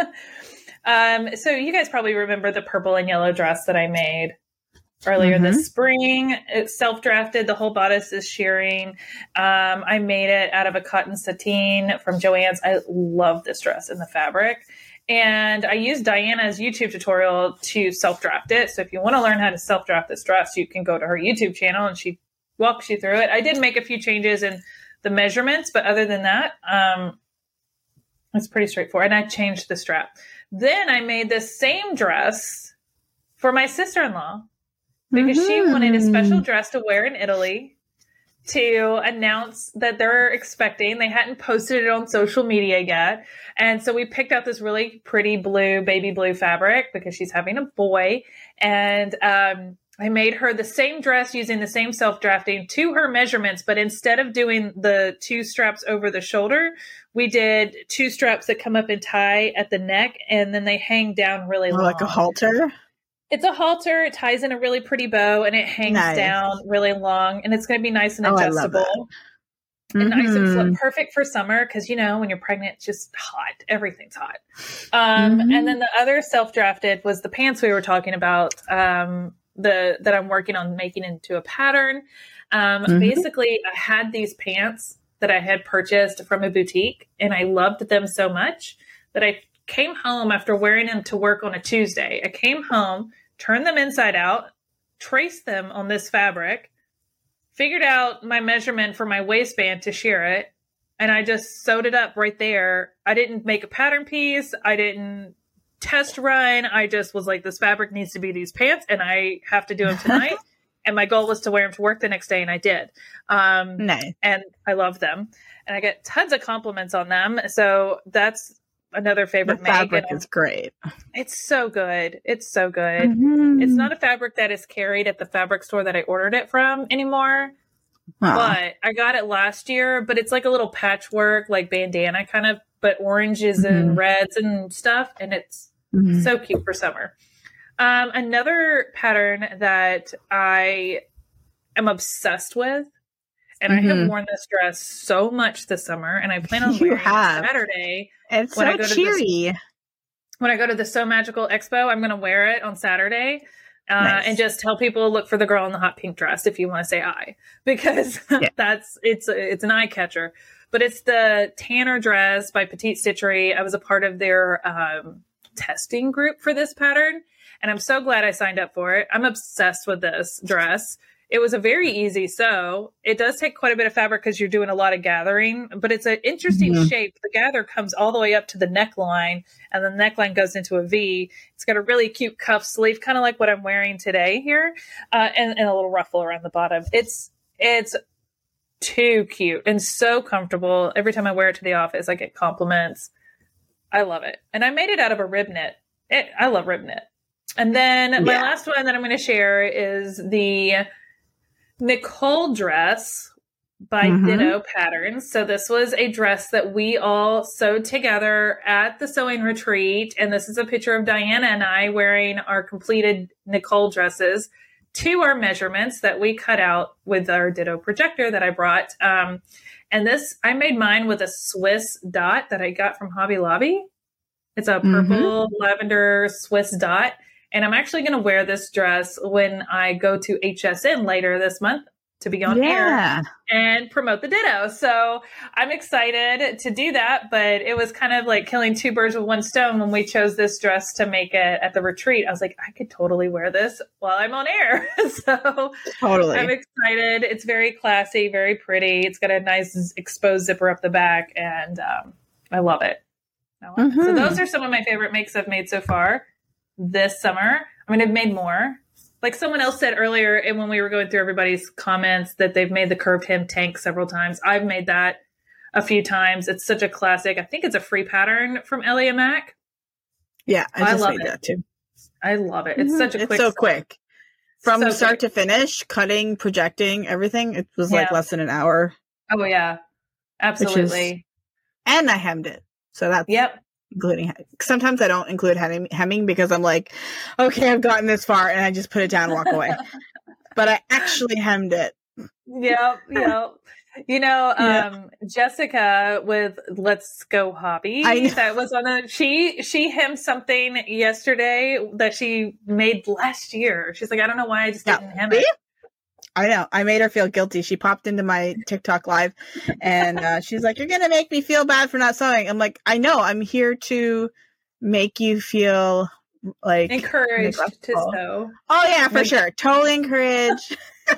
um, so you guys probably remember the purple and yellow dress that I made earlier mm-hmm. this spring. It's self-drafted. The whole bodice is shearing. Um, I made it out of a cotton sateen from Joann's. I love this dress and the fabric. And I used Diana's YouTube tutorial to self-draft it. So if you want to learn how to self-draft this dress, you can go to her YouTube channel and she walks you through it. I did make a few changes in the measurements, but other than that, um, it's pretty straightforward. And I changed the strap. Then I made this same dress for my sister-in-law because mm-hmm. she wanted a special dress to wear in Italy to announce that they're expecting. They hadn't posted it on social media yet. And so we picked out this really pretty blue, baby blue fabric because she's having a boy. And um, I made her the same dress using the same self-drafting to her measurements. But instead of doing the two straps over the shoulder, we did two straps that come up and tie at the neck. And then they hang down really oh, long. Like a halter? It's a halter. It ties in a really pretty bow and it hangs nice. down really long. And it's going to be nice and adjustable. Oh, and mm-hmm. nice and fl- perfect for summer because, you know, when you're pregnant, it's just hot. Everything's hot. Um, mm-hmm. And then the other self-drafted was the pants we were talking about um, the that I'm working on making into a pattern. Um, mm-hmm. Basically, I had these pants that I had purchased from a boutique and I loved them so much that I came home after wearing them to work on a Tuesday. I came home, turned them inside out, traced them on this fabric, figured out my measurement for my waistband to shear it, and I just sewed it up right there. I didn't make a pattern piece. I didn't test run. I just was like, this fabric needs to be these pants, and I have to do them tonight. And my goal was to wear them to work the next day, and I did. Um, nice. And I love them. And I get tons of compliments on them. So that's another favorite the fabric is great. It's so good. It's so good. Mm-hmm. It's not a fabric that is carried at the fabric store that I ordered it from anymore. Huh. But I got it last year, but it's like a little patchwork, like bandana kind of, but oranges mm-hmm. and reds and stuff. And it's mm-hmm. so cute for summer. Um, another pattern that I am obsessed with, and mm-hmm. I have worn this dress so much this summer, and I plan on you wearing have. it Saturday. It's when so I go cheery. To this, when I go to the So Magical Expo, I'm going to wear it on Saturday uh, nice. and just tell people look for the girl in the hot pink dress if you want to say hi, because yeah. that's it's it's an eye catcher. But it's the Tanner dress by Petite Stitchery. I was a part of their um, testing group for this pattern, and I'm so glad I signed up for it. I'm obsessed with this dress. It was a very easy sew. It does take quite a bit of fabric because you're doing a lot of gathering, but it's an interesting mm-hmm. shape. The gather comes all the way up to the neckline, and the neckline goes into a V. It's got a really cute cuff sleeve, kind of like what I'm wearing today here, uh, and, and a little ruffle around the bottom. It's it's too cute and so comfortable. Every time I wear it to the office, I get compliments. I love it. And I made it out of a rib knit. It, I love rib knit. And then my Yeah. last one that I'm going to share is the Nicole dress by Mhm. Ditto Patterns. So this was a dress that we all sewed together at the sewing retreat. And this is a picture of Diana and I wearing our completed Nicole dresses to our measurements that we cut out with our Ditto projector that I brought. Um, and this, I made mine with a Swiss dot that I got from Hobby Lobby. It's a purple mm-hmm. lavender Swiss dot. And I'm actually going to wear this dress when I go to H S N later this month to be on yeah. air and promote the Ditto. So I'm excited to do that, but it was kind of like killing two birds with one stone when we chose this dress to make it at the retreat. I was like, I could totally wear this while I'm on air. So totally. I'm excited. It's very classy, very pretty. It's got a nice exposed zipper up the back, and um, I love it. I love mm-hmm. it. So those are some of my favorite makes I've made so far this summer. I mean, I've made more. Like someone else said earlier, and when we were going through everybody's comments, that they've made the curved hem tank several times. I've made that a few times. It's such a classic. I think it's a free pattern from Elliot Mack. Yeah, I, just I love made it. that too. I love it. It's mm-hmm. such a it's quick. so start. quick. From so start quick. to finish, cutting, projecting, everything. It was yeah. like less than an hour. Oh yeah, absolutely. Is, and I hemmed it, so that's yep. Including sometimes I don't include hemming, hemming because I'm like, okay, I've gotten this far, and I just put it down and walk away. But I actually hemmed it. Yep, yep. You know, yeah. um, Jessica with Let's Go Hobby, that was on a, she, she hemmed something yesterday that she made last year. She's like, I don't know why I just didn't yeah. hem it. I know. I made her feel guilty. She popped into my TikTok live and uh, she's like, you're going to make me feel bad for not sewing. I'm like, I know. I'm here to make you feel like encouraged to sew. Oh yeah, for like, sure. Totally encouraged.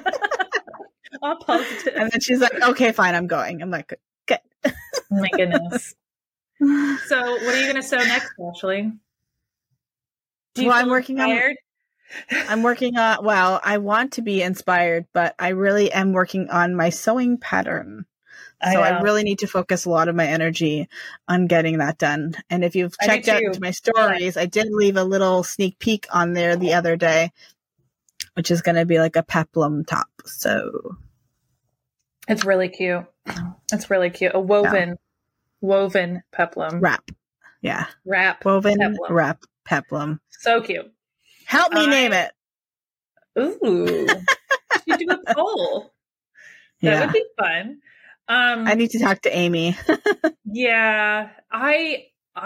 All positive. And then she's like, okay, fine. I'm going. I'm like, okay. Oh my goodness. So what are you going to sew next, Ashley? Do you well, I'm working inspired? on I'm working on, well, I want to be inspired, but I really am working on my sewing pattern. So I, I really need to focus a lot of my energy on getting that done. And if you've checked out into my stories, I did leave a little sneak peek on there the other day, which is going to be like a peplum top. So it's really cute. It's really cute. A woven, yeah. woven peplum. Wrap. Yeah. Wrap. Woven peplum. wrap peplum. So cute. Help me I, name it. Ooh. You do a poll. That yeah. would be fun. Um, I need to talk to Amy. yeah. I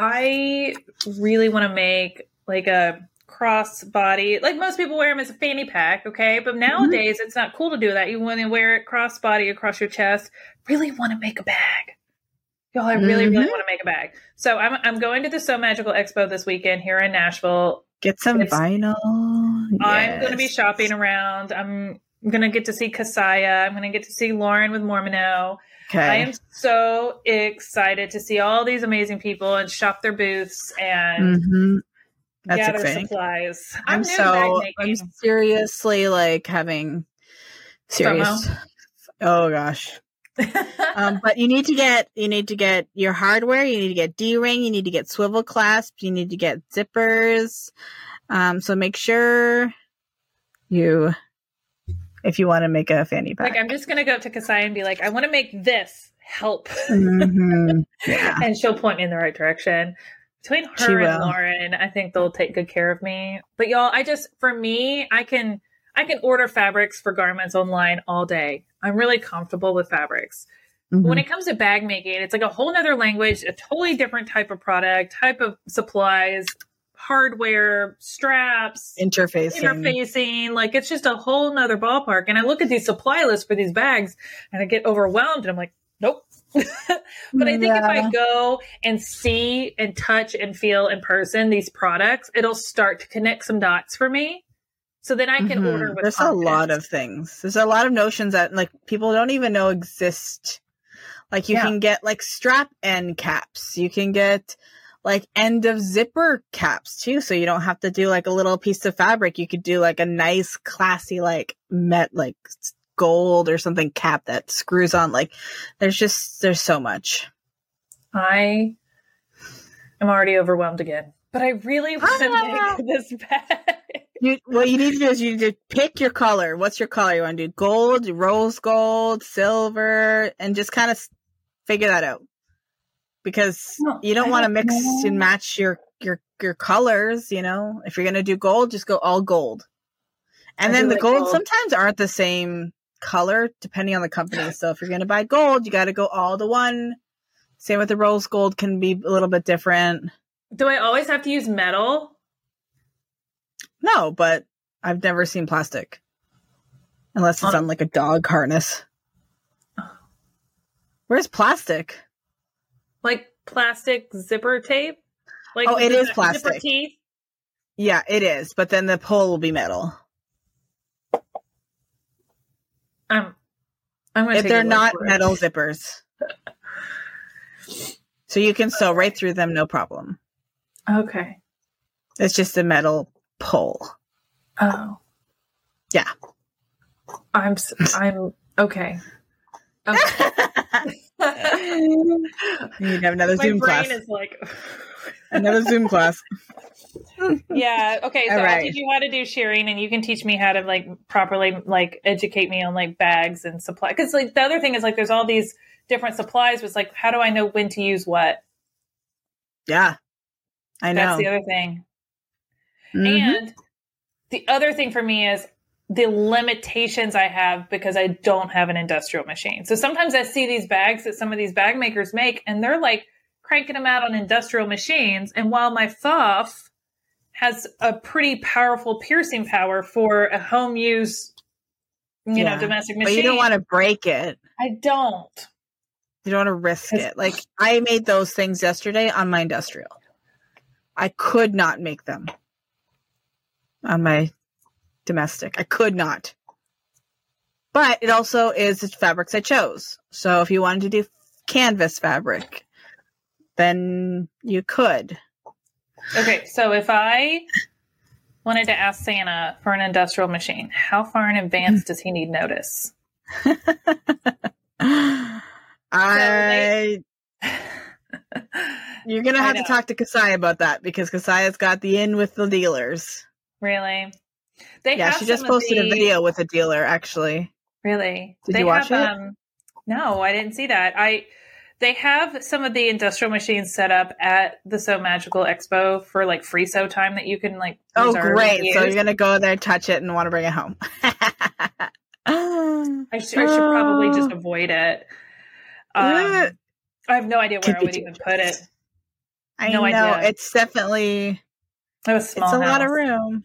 I really want to make like a crossbody. Like most people wear them as a fanny pack, okay? But nowadays mm-hmm. it's not cool to do that. You want to wear it crossbody across your chest. Really want to make a bag. Y'all, I really, mm-hmm. really want to make a bag. So I'm I'm going to the Sew Magical Expo this weekend here in Nashville. Get some it's, vinyl. I'm yes. going to be shopping around. I'm going to get to see Kasaya. I'm going to get to see Lauren with Mormino. Okay. I am so excited to see all these amazing people and shop their booths and mm-hmm. That's gather exciting. supplies. I'm, I'm so I'm seriously like having serious. FOMO. Oh gosh. um, but you need to get you need to get your hardware. You need to get D-ring. You need to get swivel clasps. You need to get zippers. Um, so make sure you, if you want to make a fanny pack. Like I'm just gonna go up to Kasai and be like, I want to make this. Help. Mm-hmm. Yeah. And she'll point me in the right direction. Between her and Lauren, I think they'll take good care of me. But y'all, I just for me, I can. I can order fabrics for garments online all day. I'm really comfortable with fabrics. Mm-hmm. But when it comes to bag making, it's like a whole nother language, a totally different type of product, type of supplies, hardware, straps, interfacing, interfacing. Like it's just a whole nother ballpark. And I look at these supply lists for these bags and I get overwhelmed and I'm like, nope. But I think yeah. if I go and see and touch and feel in person these products, it'll start to connect some dots for me. So then I can mm-hmm. order with There's confidence. A lot of things. There's a lot of notions that like people don't even know exist. Like you yeah. can get like strap end caps. You can get like end of zipper caps too. So you don't have to do like a little piece of fabric. You could do like a nice classy like met like gold or something cap that screws on. Like there's just there's so much. I am already overwhelmed again. But I really want to ah! make this bag. You, what you need to do is you need to pick your color. What's your color? You want to do gold, rose gold, silver, and just kind of figure that out. Because no, you don't want to mix know. and match your, your, your colors, you know? If you're going to do gold, just go all gold. And I then the like gold, gold sometimes aren't the same color depending on the company. So if you're going to buy gold, you got to go all to one. Same with the rose gold, can be a little bit different. Do I always have to use metal? No, but I've never seen plastic. Unless it's on like a dog harness. Where's plastic? Like plastic zipper tape? Like oh, it is plastic. Zipper teeth? Yeah, it is. But then the pole will be metal. Um, I'm gonna if take they're not metal zippers. So you can sew right through them, no problem. Okay. It's just a metal pole. Oh. Yeah. I'm, I'm, okay. Okay. You have another My Zoom brain class. Is like... Another Zoom class. Yeah. Okay. So All right. I'll teach you how to do shearing, and you can teach me how to like properly like educate me on like bags and supply. Because like the other thing is like there's all these different supplies. Was like, how do I know when to use what? Yeah, I know. That's the other thing. Mm-hmm. And the other thing for me is the limitations I have because I don't have an industrial machine. So sometimes I see these bags that some of these bag makers make, and they're like cranking them out on industrial machines. And while my Thoth has a pretty powerful piercing power for a home use, you yeah. know, domestic machine. But you don't want to break it. I don't. You don't want to risk it. Like I made those things yesterday on my industrial. I could not make them on my domestic. I could not. But it also is the fabrics I chose. So if you wanted to do canvas fabric, then you could. Okay, so if I wanted to ask Santa for an industrial machine, how far in advance does he need notice? I... You're going to have to talk to Kasai about that because Kasai's got the in with the dealers. Really? They yeah, have she just posted the... a video with a dealer, actually. Really? Did they you watch have, it? Um, no, I didn't see that. I They have some of the industrial machines set up at the Sew Magical Expo for like free sew time that you can like Oh, great. So you're going to go there, touch it, and want to bring it home. I, should, I should probably just avoid it. Um, I have no idea where I would even put it. I no know. Idea. It's definitely... It was small It's a house. lot of room.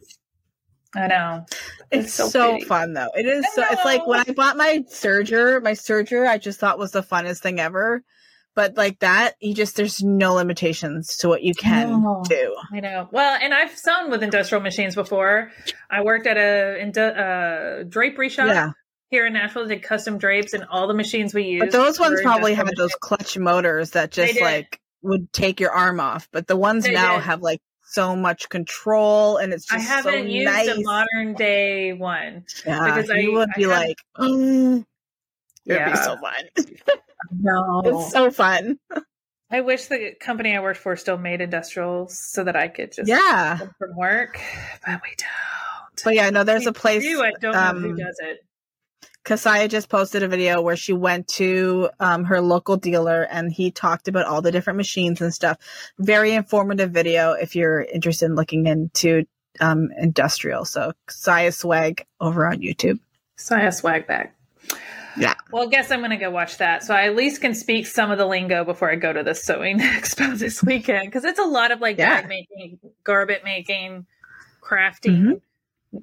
I know. It's, it's so, so fun, though. It is. So, it's like when I bought my serger, my serger, I just thought was the funnest thing ever. But like that, you just, there's no limitations to what you can I do. I know. Well, and I've sewn with industrial machines before. I worked at a uh, drapery shop yeah. here in Nashville, did custom drapes, and all the machines we used. But those ones probably had machines. Those clutch motors that just like would take your arm off. But the ones they now did. Have like so much control, and it's just I haven't so used nice. a modern day one. Yeah, because you I would be I like, oh, it yeah. would be so fun. No, it's so fun. I wish the company I worked for still made industrials so that I could just yeah come from work, but we don't. But yeah, no, there's we a place. Do. I don't um, know who does it. Kasaya just posted a video where she went to um, her local dealer and he talked about all the different machines and stuff. Very informative video if you're interested in looking into um, industrial. So Kasaya Swag over on YouTube. Kasaya Swag bag. Yeah. Well, I guess I'm going to go watch that. So I at least can speak some of the lingo before I go to the sewing expo this weekend. Because it's a lot of like yeah. bag making, garment making, crafting mm-hmm.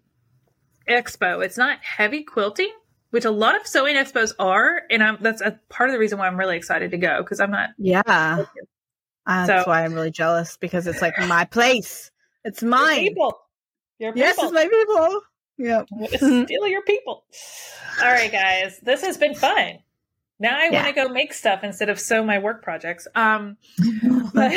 expo. It's not heavy quilting, which a lot of sewing expos are. And I'm, that's a part of the reason why I'm really excited to go. Because I'm not. Yeah. Uh, that's so, why I'm really jealous. Because it's like my place. It's mine. Your people. Your people. Yes, it's my people. Yeah. Steal your people. All right, guys. This has been fun. Now I yeah. want to go make stuff instead of sew my work projects. Um, but,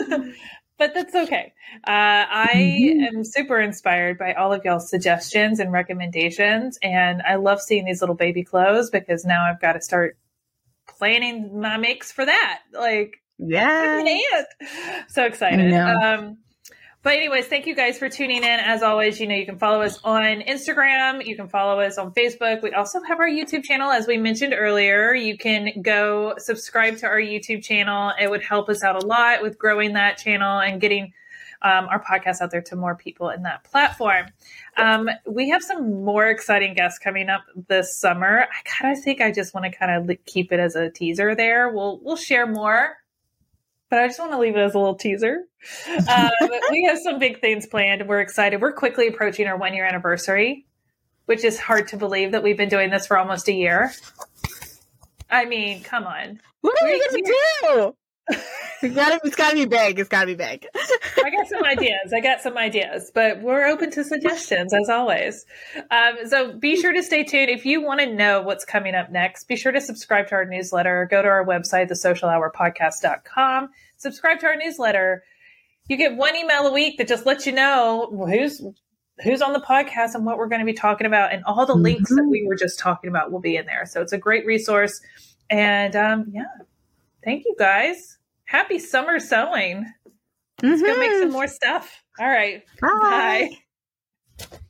but that's okay. Uh, I mm-hmm. am super inspired by all of y'all's suggestions and recommendations. And I love seeing these little baby clothes because now I've got to start planning my makes for that. Like, yeah. So excited. Um, But anyways, thank you guys for tuning in. As always, you know, you can follow us on Instagram. You can follow us on Facebook. We also have our YouTube channel, as we mentioned earlier. You can go subscribe to our YouTube channel. It would help us out a lot with growing that channel and getting um, our podcast out there to more people in that platform. Um, we have some more exciting guests coming up this summer. I kind of think I just want to kind of keep it as a teaser there. We'll, we'll share more, but I just want to leave it as a little teaser. Um, we have some big things planned. We're excited. We're quickly approaching our one year anniversary, which is hard to believe that we've been doing this for almost a year. I mean, come on. What are we, we going to do? It's gotta, it's gotta be big. It's gotta be big. I got some ideas. I got some ideas, but we're open to suggestions as always. Um, so be sure to stay tuned. If you want to know what's coming up next, be sure to subscribe to our newsletter. Go to our website, the social hour podcast dot com. Subscribe to our newsletter. You get one email a week that just lets you know who's who's on the podcast and what we're going to be talking about. And all the mm-hmm. links that we were just talking about will be in there. So it's a great resource. And um, yeah, thank you guys. Happy summer sewing. Let's mm-hmm. go make some more stuff. All right. Bye. Bye.